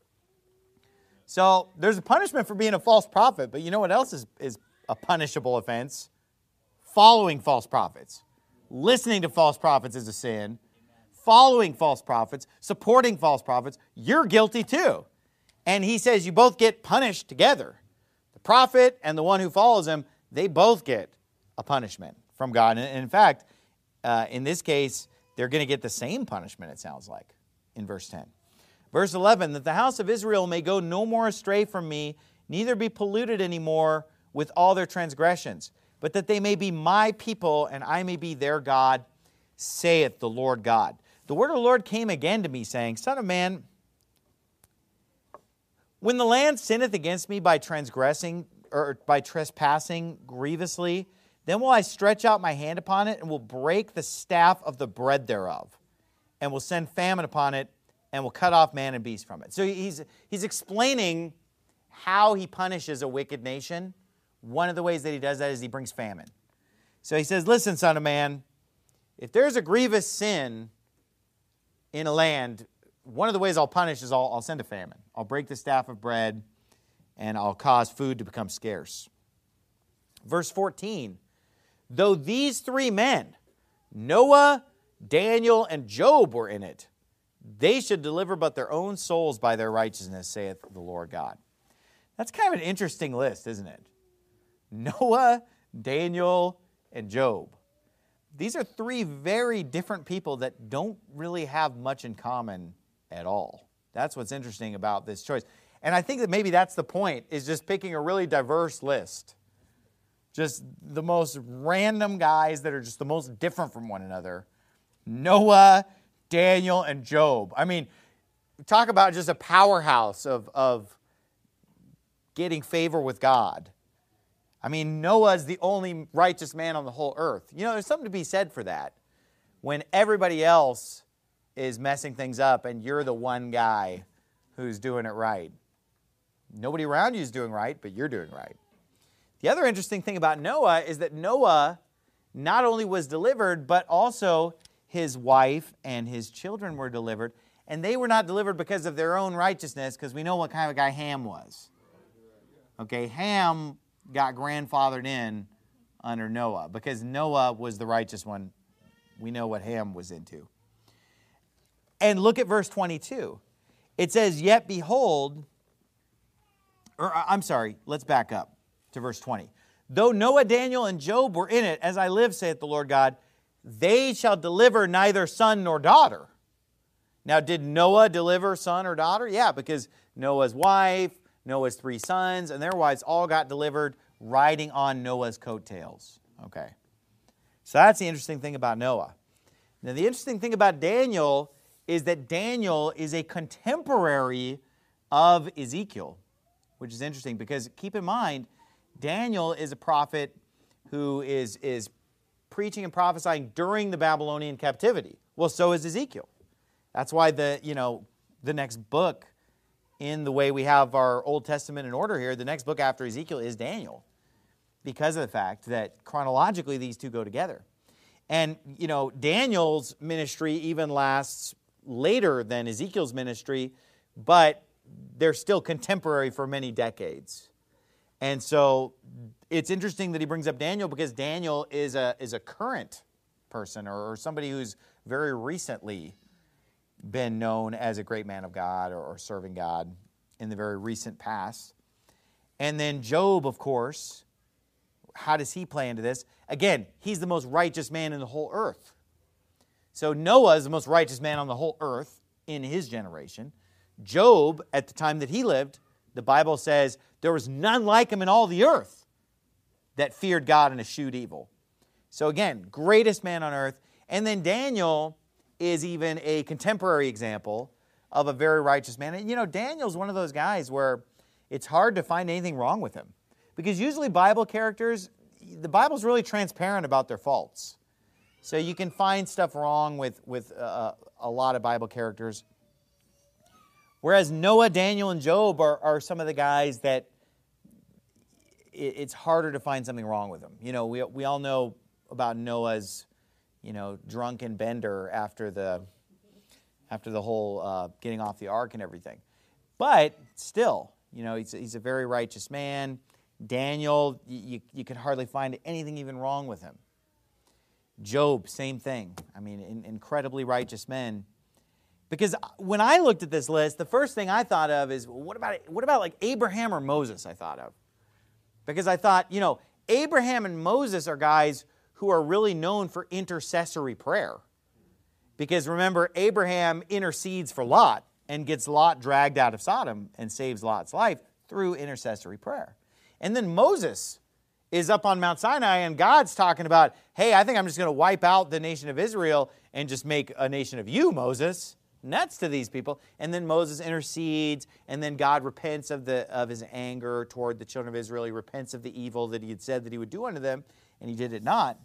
So there's a punishment for being a false prophet, but you know what else is, is a punishable offense? Following false prophets. Listening to false prophets is a sin. Following false prophets, supporting false prophets, you're guilty too. And he says you both get punished together. The prophet and the one who follows him, they both get a punishment from God. And in fact, uh, in this case, they're going to get the same punishment, it sounds like, in verse ten. Verse eleven, that the house of Israel may go no more astray from me, neither be polluted any more with all their transgressions, but that they may be my people, and I may be their God, saith the Lord God. The word of the Lord came again to me, saying, Son of man, when the land sinneth against me by transgressing, or by trespassing grievously, then will I stretch out my hand upon it, and will break the staff of the bread thereof, and will send famine upon it, and will cut off man and beast from it. So he's, he's explaining how he punishes a wicked nation. One of the ways that he does that is he brings famine. So he says, listen, son of man, if there's a grievous sin in a land, one of the ways I'll punish is I'll, I'll send a famine. I'll break the staff of bread, and I'll cause food to become scarce. Verse fourteen, though these three men, Noah, Daniel, and Job were in it, they should deliver but their own souls by their righteousness, saith the Lord God. That's kind of an interesting list, isn't it? Noah, Daniel, and Job. These are three very different people that don't really have much in common at all. That's what's interesting about this choice. And I think that maybe that's the point, is just picking a really diverse list. Just the most random guys that are just the most different from one another. Noah, Daniel, and Job. I mean, talk about just a powerhouse of, of getting favor with God. I mean, Noah's the only righteous man on the whole earth. You know, there's something to be said for that. When everybody else is messing things up and you're the one guy who's doing it right. Nobody around you is doing right, but you're doing right. The other interesting thing about Noah is that Noah not only was delivered, but also his wife and his children were delivered. And they were not delivered because of their own righteousness, because we know what kind of a guy Ham was. Okay, Ham got grandfathered in under Noah because Noah was the righteous one. We know what Ham was into. And look at verse twenty-two. It says, yet behold, or I'm sorry, let's back up to verse twenty. Though Noah, Daniel, and Job were in it, as I live, saith the Lord God, they shall deliver neither son nor daughter. Now, did Noah deliver son or daughter? Yeah, because Noah's wife, Noah's three sons, and their wives all got delivered riding on Noah's coattails. Okay. So that's the interesting thing about Noah. Now, the interesting thing about Daniel is that Daniel is a contemporary of Ezekiel, which is interesting because keep in mind, Daniel is a prophet who is, is preaching and prophesying during the Babylonian captivity. Well, so is Ezekiel. That's why the, you know, the next book in the way we have our Old Testament in order here, the next book after Ezekiel is Daniel, because of the fact that chronologically these two go together. And, you know, Daniel's ministry even lasts later than Ezekiel's ministry, but they're still contemporary for many decades. And so it's interesting that he brings up Daniel because Daniel is a, is a current person or, or somebody who's very recently been known as a great man of God or, or serving God in the very recent past. And then Job, of course, how does he play into this? Again, he's the most righteous man in the whole earth. So Noah is the most righteous man on the whole earth in his generation. Job, at the time that he lived, the Bible says there was none like him in all the earth that feared God and eschewed evil. So again, greatest man on earth. And then Daniel is even a contemporary example of a very righteous man. And you know, Daniel's one of those guys where it's hard to find anything wrong with him. Because usually Bible characters, the Bible's really transparent about their faults. So you can find stuff wrong with, with uh, a lot of Bible characters. Whereas Noah, Daniel, and Job are, are some of the guys that it, it's harder to find something wrong with them. You know, we, we all know about Noah's, you know, drunken bender after the, after the whole uh, getting off the ark and everything. But still, you know, he's, he's a very righteous man. Daniel, you, you could hardly find anything even wrong with him. Job, same thing. I mean, in, incredibly righteous men. Because when I looked at this list, the first thing I thought of is, well, what about what about like Abraham or Moses? I thought of, because I thought, you know, Abraham and Moses are guys who are really known for intercessory prayer. Because remember, Abraham intercedes for Lot and gets Lot dragged out of Sodom and saves Lot's life through intercessory prayer. And then Moses is up on Mount Sinai and God's talking about, hey, I think I'm just going to wipe out the nation of Israel and just make a nation of you, Moses. Nuts to these people. And then Moses intercedes, and then God repents of the of his anger toward the children of Israel. He repents of the evil that he had said that he would do unto them, and he did it not.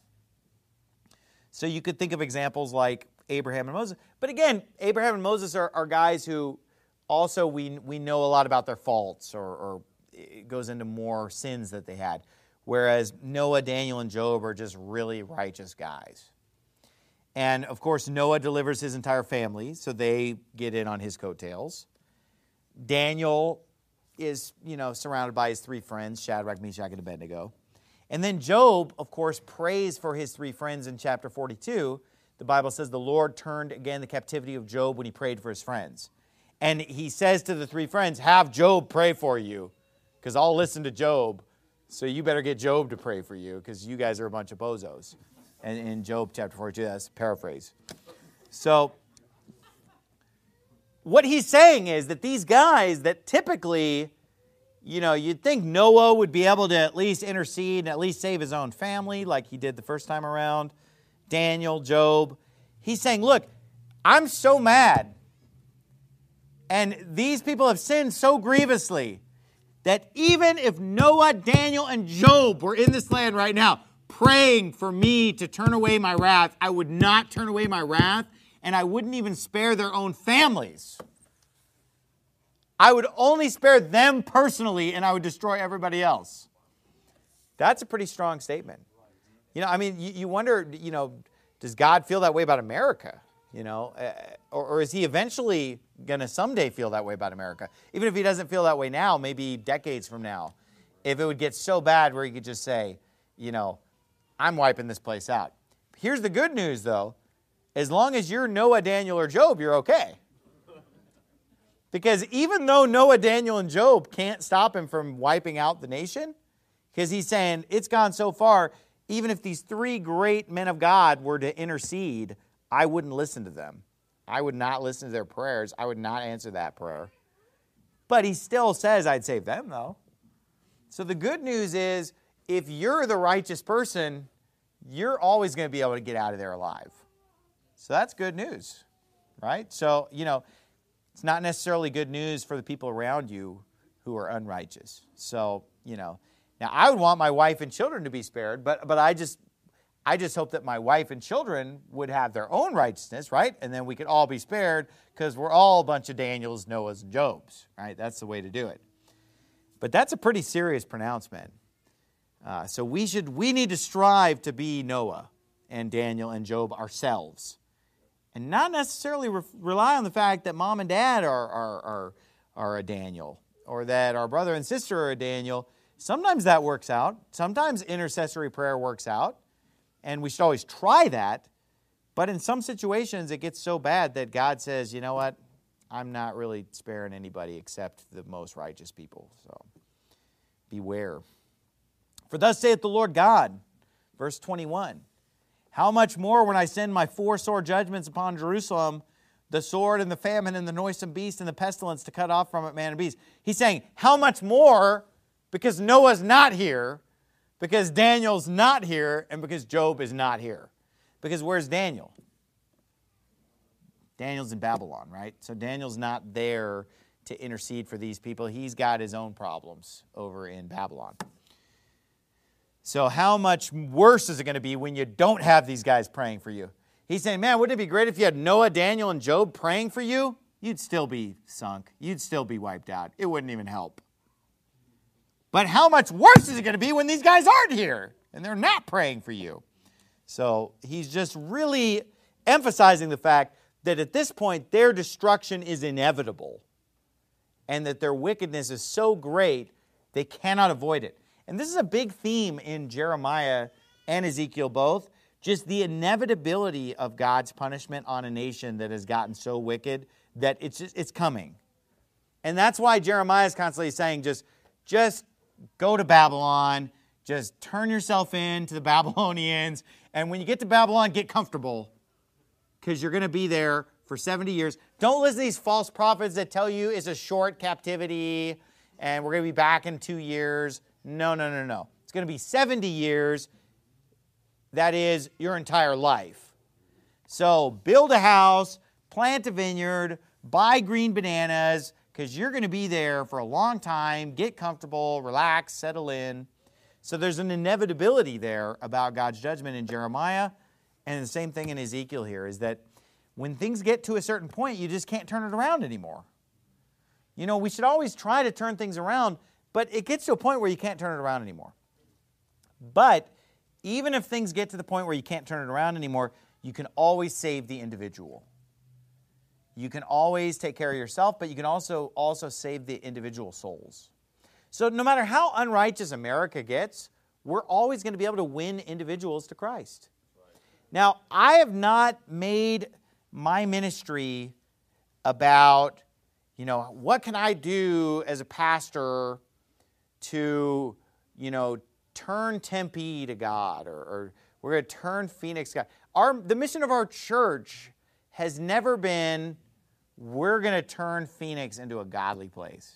So you could think of examples like Abraham and Moses. But again, Abraham and Moses are, are guys who also we, we know a lot about their faults, or, or it goes into more sins that they had. Whereas Noah, Daniel, and Job are just really righteous guys. And, of course, Noah delivers his entire family, so they get in on his coattails. Daniel is, you know, surrounded by his three friends, Shadrach, Meshach, and Abednego. And then Job, of course, prays for his three friends in chapter forty-two. The Bible says the Lord turned again the captivity of Job when he prayed for his friends. And he says to the three friends, have Job pray for you, because I'll listen to Job. So you better get Job to pray for you, because you guys are a bunch of bozos. And in Job chapter forty-two, that's a paraphrase. So what he's saying is that these guys that typically, you know, you'd think Noah would be able to at least intercede and at least save his own family like he did the first time around. Daniel, Job. He's saying, look, I'm so mad. And these people have sinned so grievously that even if Noah, Daniel, and Job were in this land right now praying for me to turn away my wrath, I would not turn away my wrath, and I wouldn't even spare their own families. I would only spare them personally, and I would destroy everybody else. That's a pretty strong statement. You know, I mean, you, you wonder, you know, does God feel that way about America? You know, uh, or, or is he eventually going to someday feel that way about America? Even if he doesn't feel that way now, maybe decades from now, if it would get so bad where he could just say, you know, I'm wiping this place out. Here's the good news, though. As long as you're Noah, Daniel, or Job, you're okay. Because even though Noah, Daniel, and Job can't stop him from wiping out the nation, because he's saying it's gone so far, even if these three great men of God were to intercede, I wouldn't listen to them. I would not listen to their prayers. I would not answer that prayer. But he still says I'd save them, though. So the good news is, if you're the righteous person, you're always going to be able to get out of there alive. So that's good news, right? So, you know, it's not necessarily good news for the people around you who are unrighteous. So, you know, now I would want my wife and children to be spared, but but I just I just hope that my wife and children would have their own righteousness, right? And then we could all be spared, because we're all a bunch of Daniels, Noahs, and Jobs, right? That's the way to do it. But that's a pretty serious pronouncement. Uh, so we should we need to strive to be Noah and Daniel and Job ourselves, and not necessarily re- rely on the fact that mom and dad are, are, are, are a Daniel, or that our brother and sister are a Daniel. Sometimes that works out. Sometimes intercessory prayer works out, and we should always try that. But in some situations, it gets so bad that God says, you know what, I'm not really sparing anybody except the most righteous people. So beware. For thus saith the Lord God, verse twenty-one, how much more when I send my four sore judgments upon Jerusalem, the sword and the famine and the noisome beast and the pestilence to cut off from it man and beast. He's saying, how much more, because Noah's not here, because Daniel's not here, and because Job is not here. Because where's Daniel? Daniel's in Babylon, right? So Daniel's not there to intercede for these people. He's got his own problems over in Babylon. So how much worse is it going to be when you don't have these guys praying for you? He's saying, man, wouldn't it be great if you had Noah, Daniel, and Job praying for you? You'd still be sunk. You'd still be wiped out. It wouldn't even help. But how much worse is it going to be when these guys aren't here and they're not praying for you? So he's just really emphasizing the fact that at this point their destruction is inevitable and that their wickedness is so great they cannot avoid it. And this is a big theme in Jeremiah and Ezekiel both, just the inevitability of God's punishment on a nation that has gotten so wicked that it's just, it's coming. And that's why Jeremiah is constantly saying, just, just go to Babylon, just turn yourself in to the Babylonians, and when you get to Babylon, get comfortable, because you're going to be there for seventy years. Don't listen to these false prophets that tell you it's a short captivity, and we're going to be back in two years. No, no, no, no. It's going to be seventy years. That is your entire life. So build a house, plant a vineyard, buy green bananas, because you're going to be there for a long time. Get comfortable, relax, settle in. So there's an inevitability there about God's judgment in Jeremiah. And the same thing in Ezekiel here is that when things get to a certain point, you just can't turn it around anymore. You know, we should always try to turn things around, but it gets to a point where you can't turn it around anymore. But even if things get to the point where you can't turn it around anymore, you can always save the individual. You can always take care of yourself, but you can also, also save the individual souls. So no matter how unrighteous America gets, we're always going to be able to win individuals to Christ. Now, I have not made my ministry about, you know, what can I do as a pastor to, you know, turn Tempe to God, or, or we're going to turn Phoenix to God. Our, the mission of our church has never been, we're going to turn Phoenix into a godly place.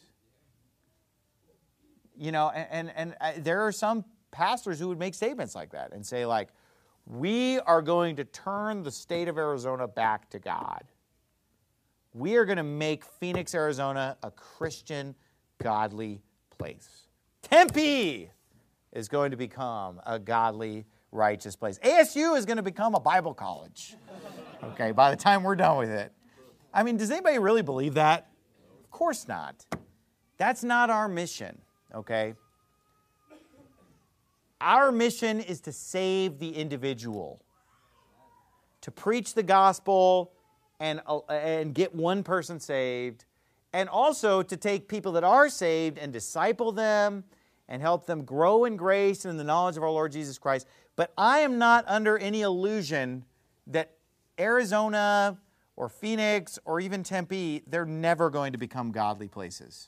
You know, and, and, and there are some pastors who would make statements like that and say, like, we are going to turn the state of Arizona back to God. We are going to make Phoenix, Arizona a Christian, godly place. Tempe is going to become a godly, righteous place. A S U is going to become a Bible college, okay, by the time we're done with it. I mean, does anybody really believe that? Of course not. That's not our mission, okay? Our mission is to save the individual, to preach the gospel and, uh, and get one person saved, and also to take people that are saved and disciple them and help them grow in grace and in the knowledge of our Lord Jesus Christ. But I am not under any illusion that Arizona or Phoenix or even Tempe, they're never going to become godly places.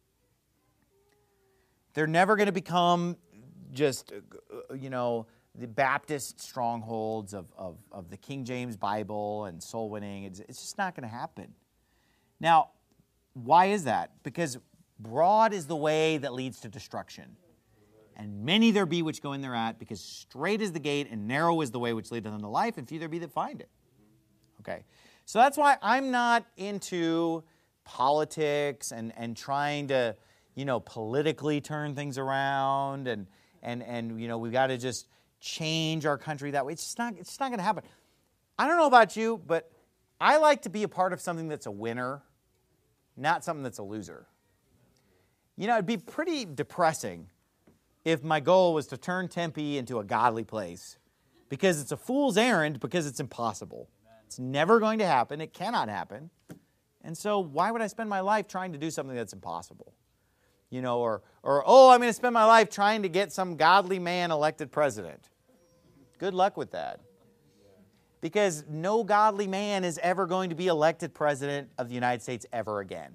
They're never going to become just, you know, the Baptist strongholds of, of, of the King James Bible and soul winning. It's, it's just not going to happen. Now, why is that? Because broad is the way that leads to destruction. And many there be which go in thereat, because straight is the gate and narrow is the way which leadeth unto life, and few there be that find it. Okay, so that's why I'm not into politics and, and trying to, you know, politically turn things around and, and, and you know, we've got to just change our country that way. It's just not, it's just not going to happen. I don't know about you, but I like to be a part of something that's a winner, not something that's a loser. You know, it'd be pretty depressing if my goal was to turn Tempe into a godly place, because it's a fool's errand, because it's impossible. It's never going to happen. It cannot happen. And so why would I spend my life trying to do something that's impossible? You know, or, or oh, I'm going to spend my life trying to get some godly man elected president. Good luck with that. Because no godly man is ever going to be elected president of the United States ever again.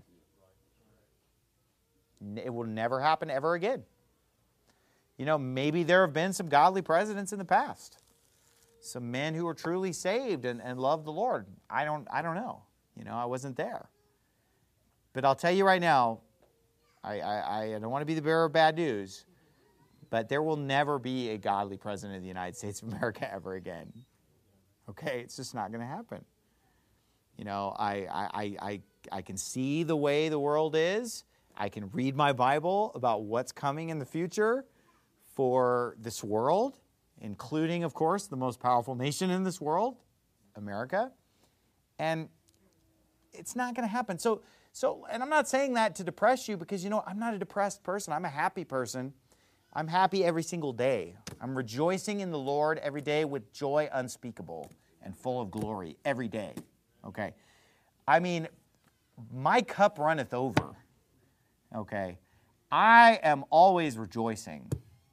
It will never happen ever again. You know, maybe there have been some godly presidents in the past. Some men who were truly saved and, and loved the Lord. I don't, I don't know. You know, I wasn't there. But I'll tell you right now, I, I, I don't want to be the bearer of bad news, but there will never be a godly president of the United States of America ever again. Okay? It's just not going to happen. You know, I, I, I, I can see the way the world is. I can read my Bible about what's coming in the future for this world, including, of course, the most powerful nation in this world, America. And it's not going to happen. So, so, and I'm not saying that to depress you, because, you know, I'm not a depressed person. I'm a happy person. I'm happy every single day. I'm rejoicing in the Lord every day with joy unspeakable and full of glory every day. Okay? I mean, my cup runneth over. Okay? I am always rejoicing.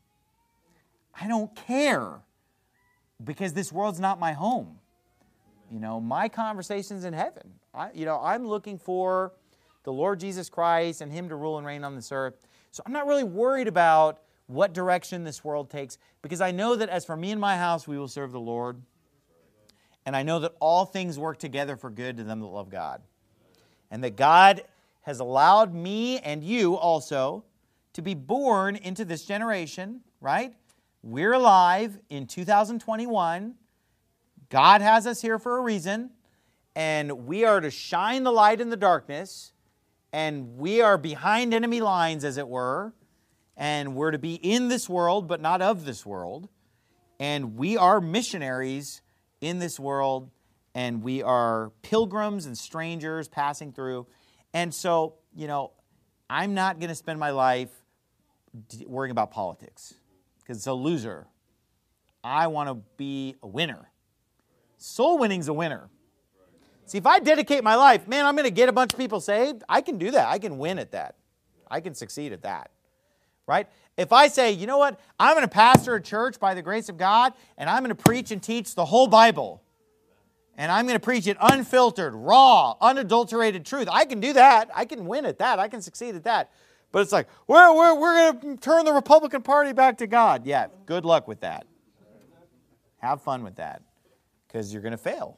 I don't care, because this world's not my home. You know, my conversation's in heaven. I, you know, I'm looking for the Lord Jesus Christ and Him to rule and reign on this earth. So I'm not really worried about what direction this world takes, because I know that as for me and my house, we will serve the Lord. And I know that all things work together for good to them that love God. And that God has allowed me and you also to be born into this generation, right? We're alive in two thousand twenty-one. God has us here for a reason, and we are to shine the light in the darkness, and we are behind enemy lines, as it were, and we're to be in this world, but not of this world, and we are missionaries in this world, and we are pilgrims and strangers passing through. And so, you know, I'm not going to spend my life worrying about politics, because it's a loser. I want to be a winner. Soul winning's a winner. See, if I dedicate my life, man, I'm going to get a bunch of people saved, I can do that. I can win at that. I can succeed at that. Right? If I say, you know what, I'm going to pastor a church by the grace of God, and I'm going to preach and teach the whole Bible, and I'm going to preach it unfiltered, raw, unadulterated truth, I can do that. I can win at that. I can succeed at that. But it's like, we're, we're, we're going to turn the Republican Party back to God. Yeah, good luck with that. Have fun with that, because you're going to fail.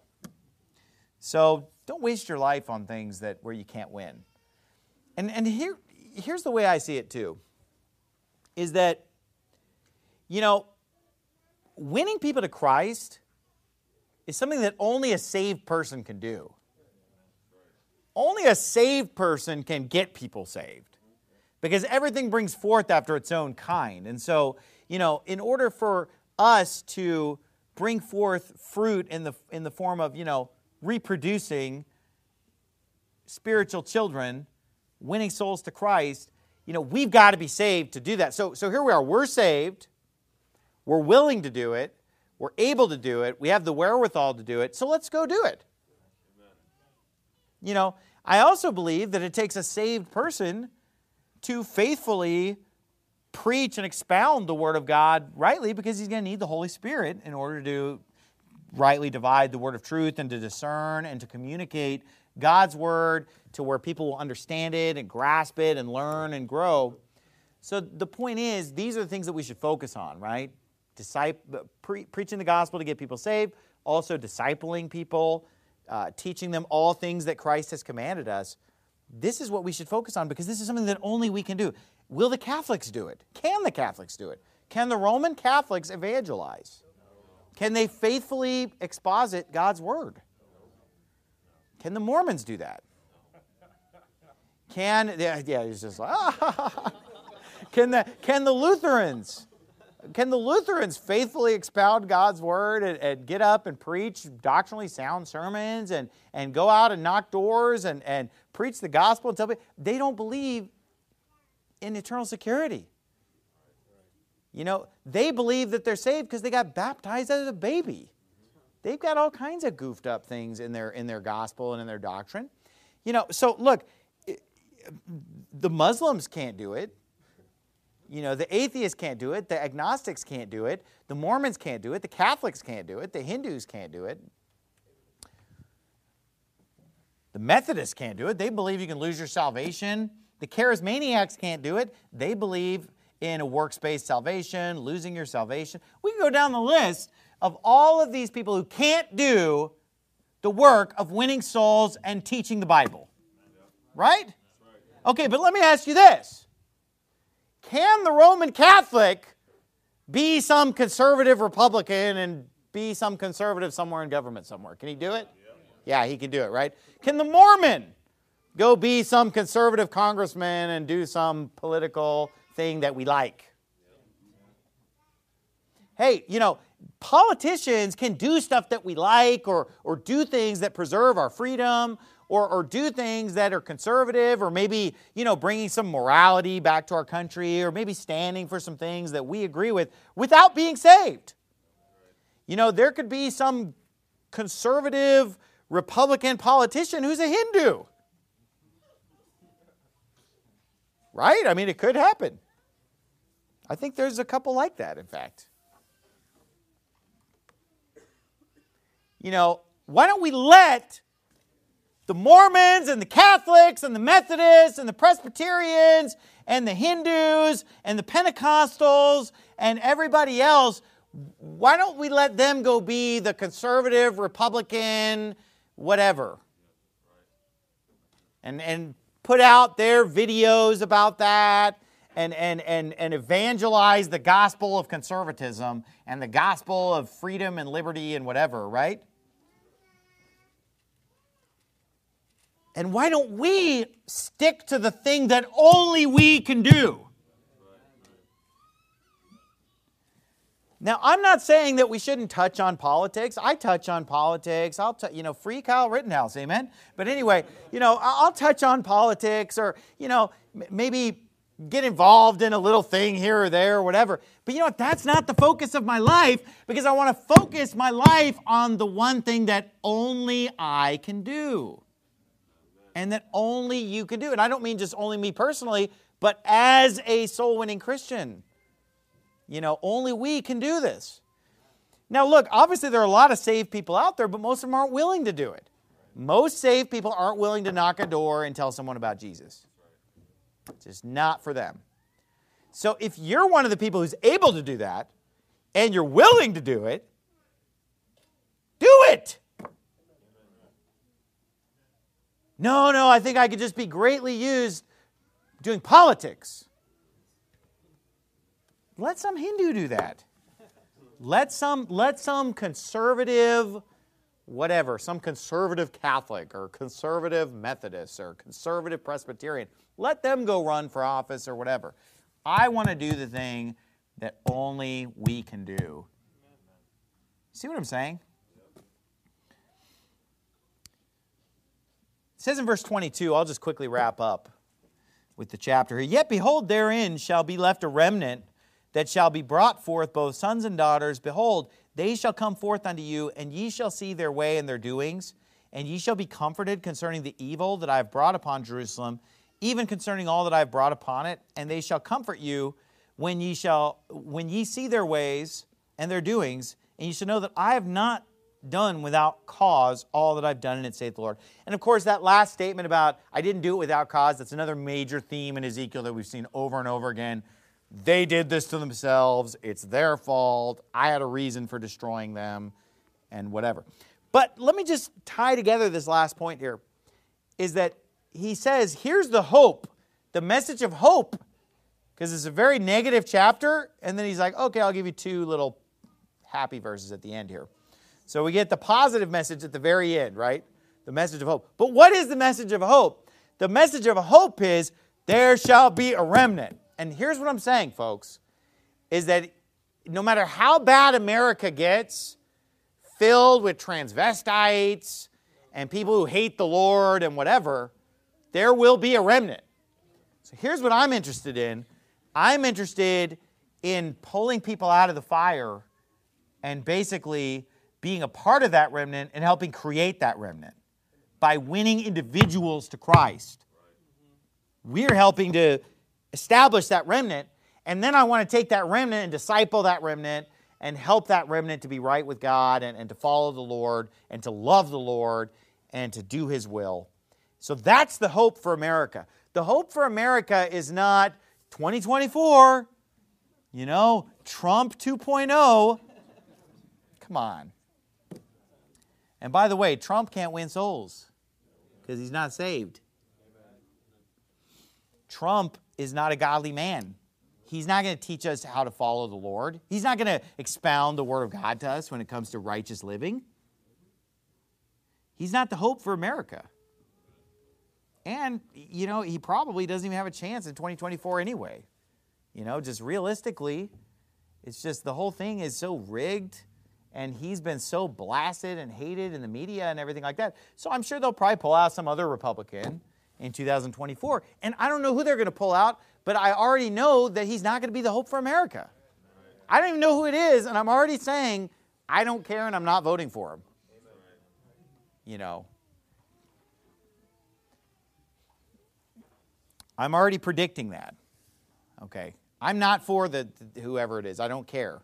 So don't waste your life on things that where you can't win. And, and here, here's the way I see it too, is that, you know, winning people to Christ is something that only a saved person can do. Only a saved person can get people saved, because everything brings forth after its own kind. And so, you know, in order for us to bring forth fruit in the in the form of, you know, reproducing spiritual children, winning souls to Christ, you know, we've got to be saved to do that. So, so here we are. We're saved. We're willing to do it. We're able to do it. We have the wherewithal to do it. So let's go do it. Amen. You know, I also believe that it takes a saved person to faithfully preach and expound the Word of God rightly, because he's going to need the Holy Spirit in order to rightly divide the word of truth and to discern and to communicate God's Word to where people will understand it and grasp it and learn and grow. So the point is, these are the things that we should focus on, right? Disciple, pre- preaching the gospel to get people saved, also discipling people, uh, teaching them all things that Christ has commanded us. This is what we should focus on, because this is something that only we can do. Will the Catholics do it? Can the Catholics do it? Can the Roman Catholics evangelize? Can they faithfully exposit God's Word? Can the Mormons do that? Can, yeah, yeah he's just like, ah. Can the, can the Lutherans, can the Lutherans faithfully expound God's Word and, and get up and preach doctrinally sound sermons and, and go out and knock doors and, and preach the gospel and tell people? They don't believe in eternal security. You know, they believe that they're saved because they got baptized as a baby. They've got all kinds of goofed up things in their in their gospel and in their doctrine. You know, so look, the Muslims can't do it. You know, the atheists can't do it. The agnostics can't do it. The Mormons can't do it. The Catholics can't do it. The Hindus can't do it. The Methodists can't do it. They believe you can lose your salvation. The Charismaniacs can't do it. They believe in a works-based salvation, losing your salvation. We can go down the list of all of these people who can't do the work of winning souls and teaching the Bible. Right? Okay, but let me ask you this. Can the Roman Catholic be some conservative Republican and be some conservative somewhere in government somewhere? Can he do it? Yeah, he can do it, right? Can the Mormon go be some conservative congressman and do some political thing that we like? Hey, you know, politicians can do stuff that we like, or, or do things that preserve our freedom, or, or do things that are conservative, or maybe, you know, bringing some morality back to our country, or maybe standing for some things that we agree with without being saved. You know, there could be some conservative Republican politician who's a Hindu. Right? I mean, it could happen. I think there's a couple like that, in fact. You know, why don't we let the Mormons and the Catholics and the Methodists and the Presbyterians and the Hindus and the Pentecostals and everybody else, why don't we let them go be the conservative, Republican, whatever? And, and put out their videos about that and, and, and, and evangelize the gospel of conservatism and the gospel of freedom and liberty and whatever, right? And why don't we stick to the thing that only we can do? Now, I'm not saying that we shouldn't touch on politics. I touch on politics. I'll, t- you know, free Kyle Rittenhouse, amen? But anyway, you know, I'll touch on politics, or, you know, maybe get involved in a little thing here or there or whatever. But you know what? That's not the focus of my life, because I want to focus my life on the one thing that only I can do. And that only you can do. And I don't mean just only me personally, but as a soul-winning Christian. You know, only we can do this. Now look, obviously there are a lot of saved people out there, but most of them aren't willing to do it. Most saved people aren't willing to knock a door and tell someone about Jesus. It's just not for them. So if you're one of the people who's able to do that, and you're willing to do it, do it! No, no, I think I could just be greatly used doing politics. Let some Hindu do that. Let some, let some conservative, whatever, some conservative Catholic or conservative Methodist or conservative Presbyterian, let them go run for office or whatever. I want to do the thing that only we can do. See what I'm saying? It says in verse twenty-two, I'll just quickly wrap up with the chapter here. Yet behold, therein shall be left a remnant that shall be brought forth, both sons and daughters. Behold, they shall come forth unto you, and ye shall see their way and their doings, and ye shall be comforted concerning the evil that I have brought upon Jerusalem, even concerning all that I have brought upon it. And they shall comfort you when ye shall when ye see their ways and their doings, and ye shall know that I have not done without cause all that I've done in it, saith the Lord. And of course, that last statement about I didn't do it without cause, that's another major theme in Ezekiel that we've seen over and over again. They did this to themselves. It's their fault. I had a reason for destroying them and whatever. But let me just tie together this last point here, is that he says, here's the hope, the message of hope, because it's a very negative chapter, and then he's like, okay, I'll give you two little happy verses at the end here. So we get the positive message at the very end, right? The message of hope. But what is the message of hope? The message of hope is, there shall be a remnant. And here's what I'm saying, folks, is that no matter how bad America gets, filled with transvestites and people who hate the Lord and whatever, there will be a remnant. So here's what I'm interested in. I'm interested in pulling people out of the fire and basically being a part of that remnant and helping create that remnant by winning individuals to Christ. We're helping to establish that remnant, and then I want to take that remnant and disciple that remnant and help that remnant to be right with God and, and to follow the Lord and to love the Lord and to do His will. So that's the hope for America. The hope for America is not twenty twenty-four, you know, Trump two point oh. Come on. And by the way, Trump can't win souls because he's not saved. Trump is not a godly man. He's not going to teach us how to follow the Lord. He's not going to expound the Word of God to us when it comes to righteous living. He's not the hope for America. And, you know, he probably doesn't even have a chance in twenty twenty-four anyway. You know, just realistically, it's just the whole thing is so rigged, and he's been so blasted and hated in the media and everything like that. So I'm sure they'll probably pull out some other Republican in two thousand twenty-four. And I don't know who they're going to pull out, but I already know that he's not going to be the hope for America. I don't even know who it is, and I'm already saying, I don't care and I'm not voting for him. You know. I'm already predicting that. Okay. I'm not for the whoever it is. I don't care.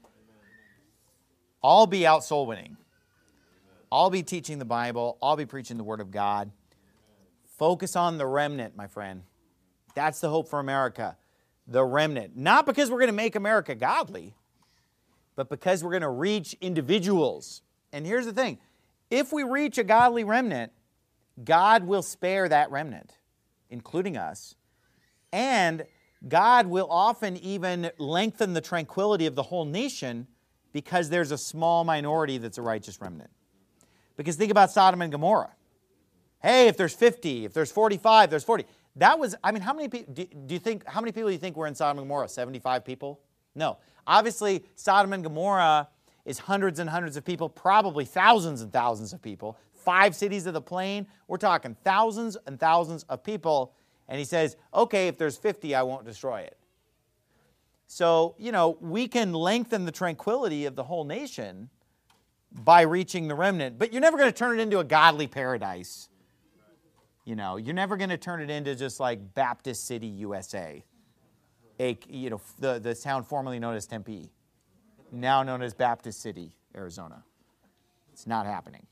I'll be out soul winning. I'll be teaching the Bible. I'll be preaching the Word of God. Focus on the remnant, my friend. That's the hope for America. The remnant. Not because we're going to make America godly, but because we're going to reach individuals. And here's the thing. If we reach a godly remnant, God will spare that remnant, including us. And God will often even lengthen the tranquility of the whole nation because there's a small minority that's a righteous remnant. Because think about Sodom and Gomorrah. Hey, if there's fifty, if there's forty-five, there's forty. That was, I mean, how many people, do, do you think, how many people do you think were in Sodom and Gomorrah? seventy-five people? No. Obviously, Sodom and Gomorrah is hundreds and hundreds of people, probably thousands and thousands of people. Five cities of the plain, we're talking thousands and thousands of people. And he says, okay, if there's fifty, I won't destroy it. So, you know, we can lengthen the tranquility of the whole nation by reaching the remnant, but you're never going to turn it into a godly paradise. You know, you're never going to turn it into just like Baptist City, U S A. A, you know, the, the town formerly known as Tempe, now known as Baptist City, Arizona. It's not happening.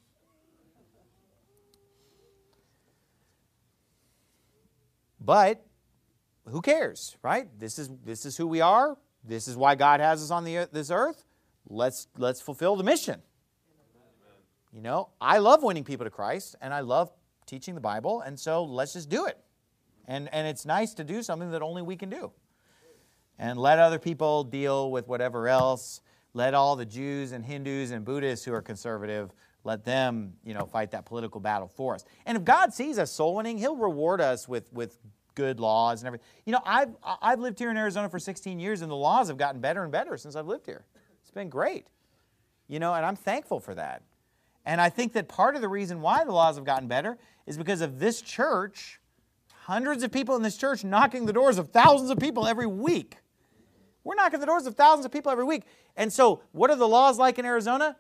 But who cares, right? This is this is who we are. This is why God has us on the this earth. Let's let's fulfill the mission. You know, I love winning people to Christ, and I love teaching the Bible, and so let's just do it. And and it's nice to do something that only we can do. And let other people deal with whatever else. Let all the Jews and Hindus and Buddhists who are conservative, let them, you know, fight that political battle for us. And if God sees us soul winning, He'll reward us with, with good laws and everything. You know, I've, I've lived here in Arizona for sixteen years, and the laws have gotten better and better since I've lived here. It's been great. You know, and I'm thankful for that. And I think that part of the reason why the laws have gotten better is because of this church, hundreds of people in this church knocking the doors of thousands of people every week. We're knocking the doors of thousands of people every week. And so what are the laws like in Arizona?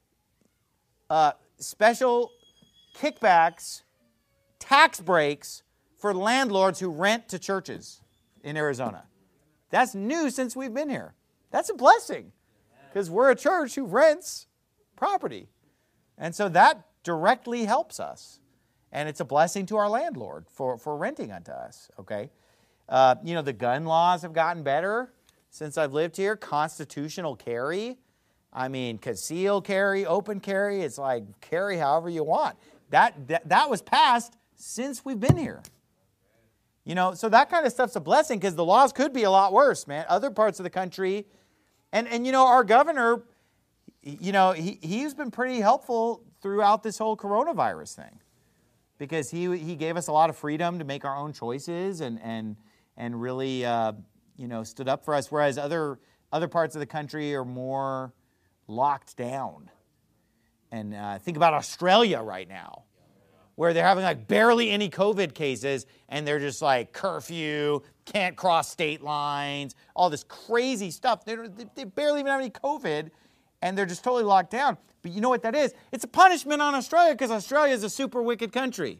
Uh, special kickbacks, tax breaks for landlords who rent to churches in Arizona. That's new since we've been here. That's a blessing because we're a church who rents property. And so that directly helps us. And it's a blessing to our landlord for, for renting unto us, okay? Uh, you know, the gun laws have gotten better since I've lived here. Constitutional carry. I mean, conceal carry, open carry. It's like carry however you want. That, that, that was passed since we've been here. You know, so that kind of stuff's a blessing because the laws could be a lot worse, man. Other parts of the country. And, and you know, our governor, you know, he, he's been pretty helpful throughout this whole coronavirus thing because he, he gave us a lot of freedom to make our own choices and, and, and really, uh, you know, stood up for us, whereas other other parts of the country are more locked down. And uh, think about Australia right now, where they're having like barely any COVID cases, and they're just like curfew, can't cross state lines, all this crazy stuff. They, they barely even have any COVID, and they're just totally locked down. But you know what that is? It's a punishment on Australia because Australia is a super wicked country.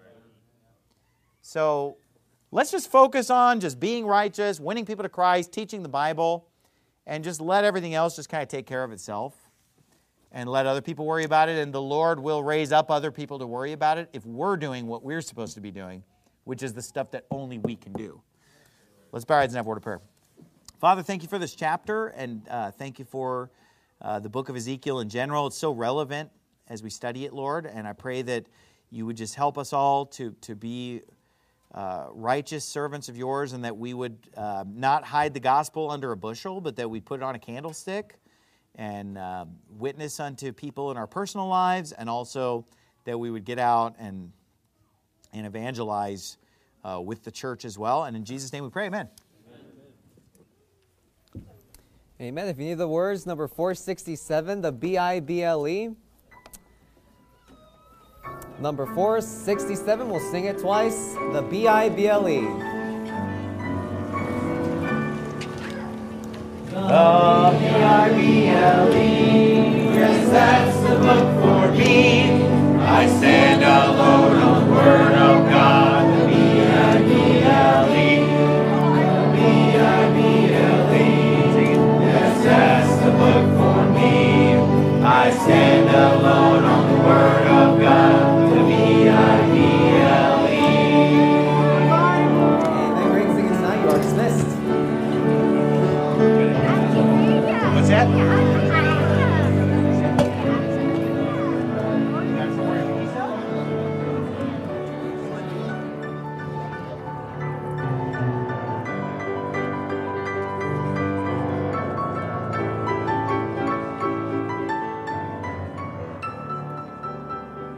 So let's just focus on just being righteous, winning people to Christ, teaching the Bible, and just let everything else just kind of take care of itself and let other people worry about it. And the Lord will raise up other people to worry about it if we're doing what we're supposed to be doing, which is the stuff that only we can do. Let's bow our heads and have a word of prayer. Father, thank you for this chapter, and uh, thank you for uh, the book of Ezekiel in general. It's so relevant as we study it, Lord, and I pray that you would just help us all to, to be Uh, righteous servants of yours, and that we would uh, not hide the gospel under a bushel, but that we put it on a candlestick and uh, witness unto people in our personal lives, and also that we would get out and and evangelize uh, with the church as well. And in Jesus' name we pray, amen. Amen. Amen. If you need the words, number four sixty-seven, the B I B L E. Number four sixty-seven, we'll sing it twice, the B I B L E. The B I B L E, yes, that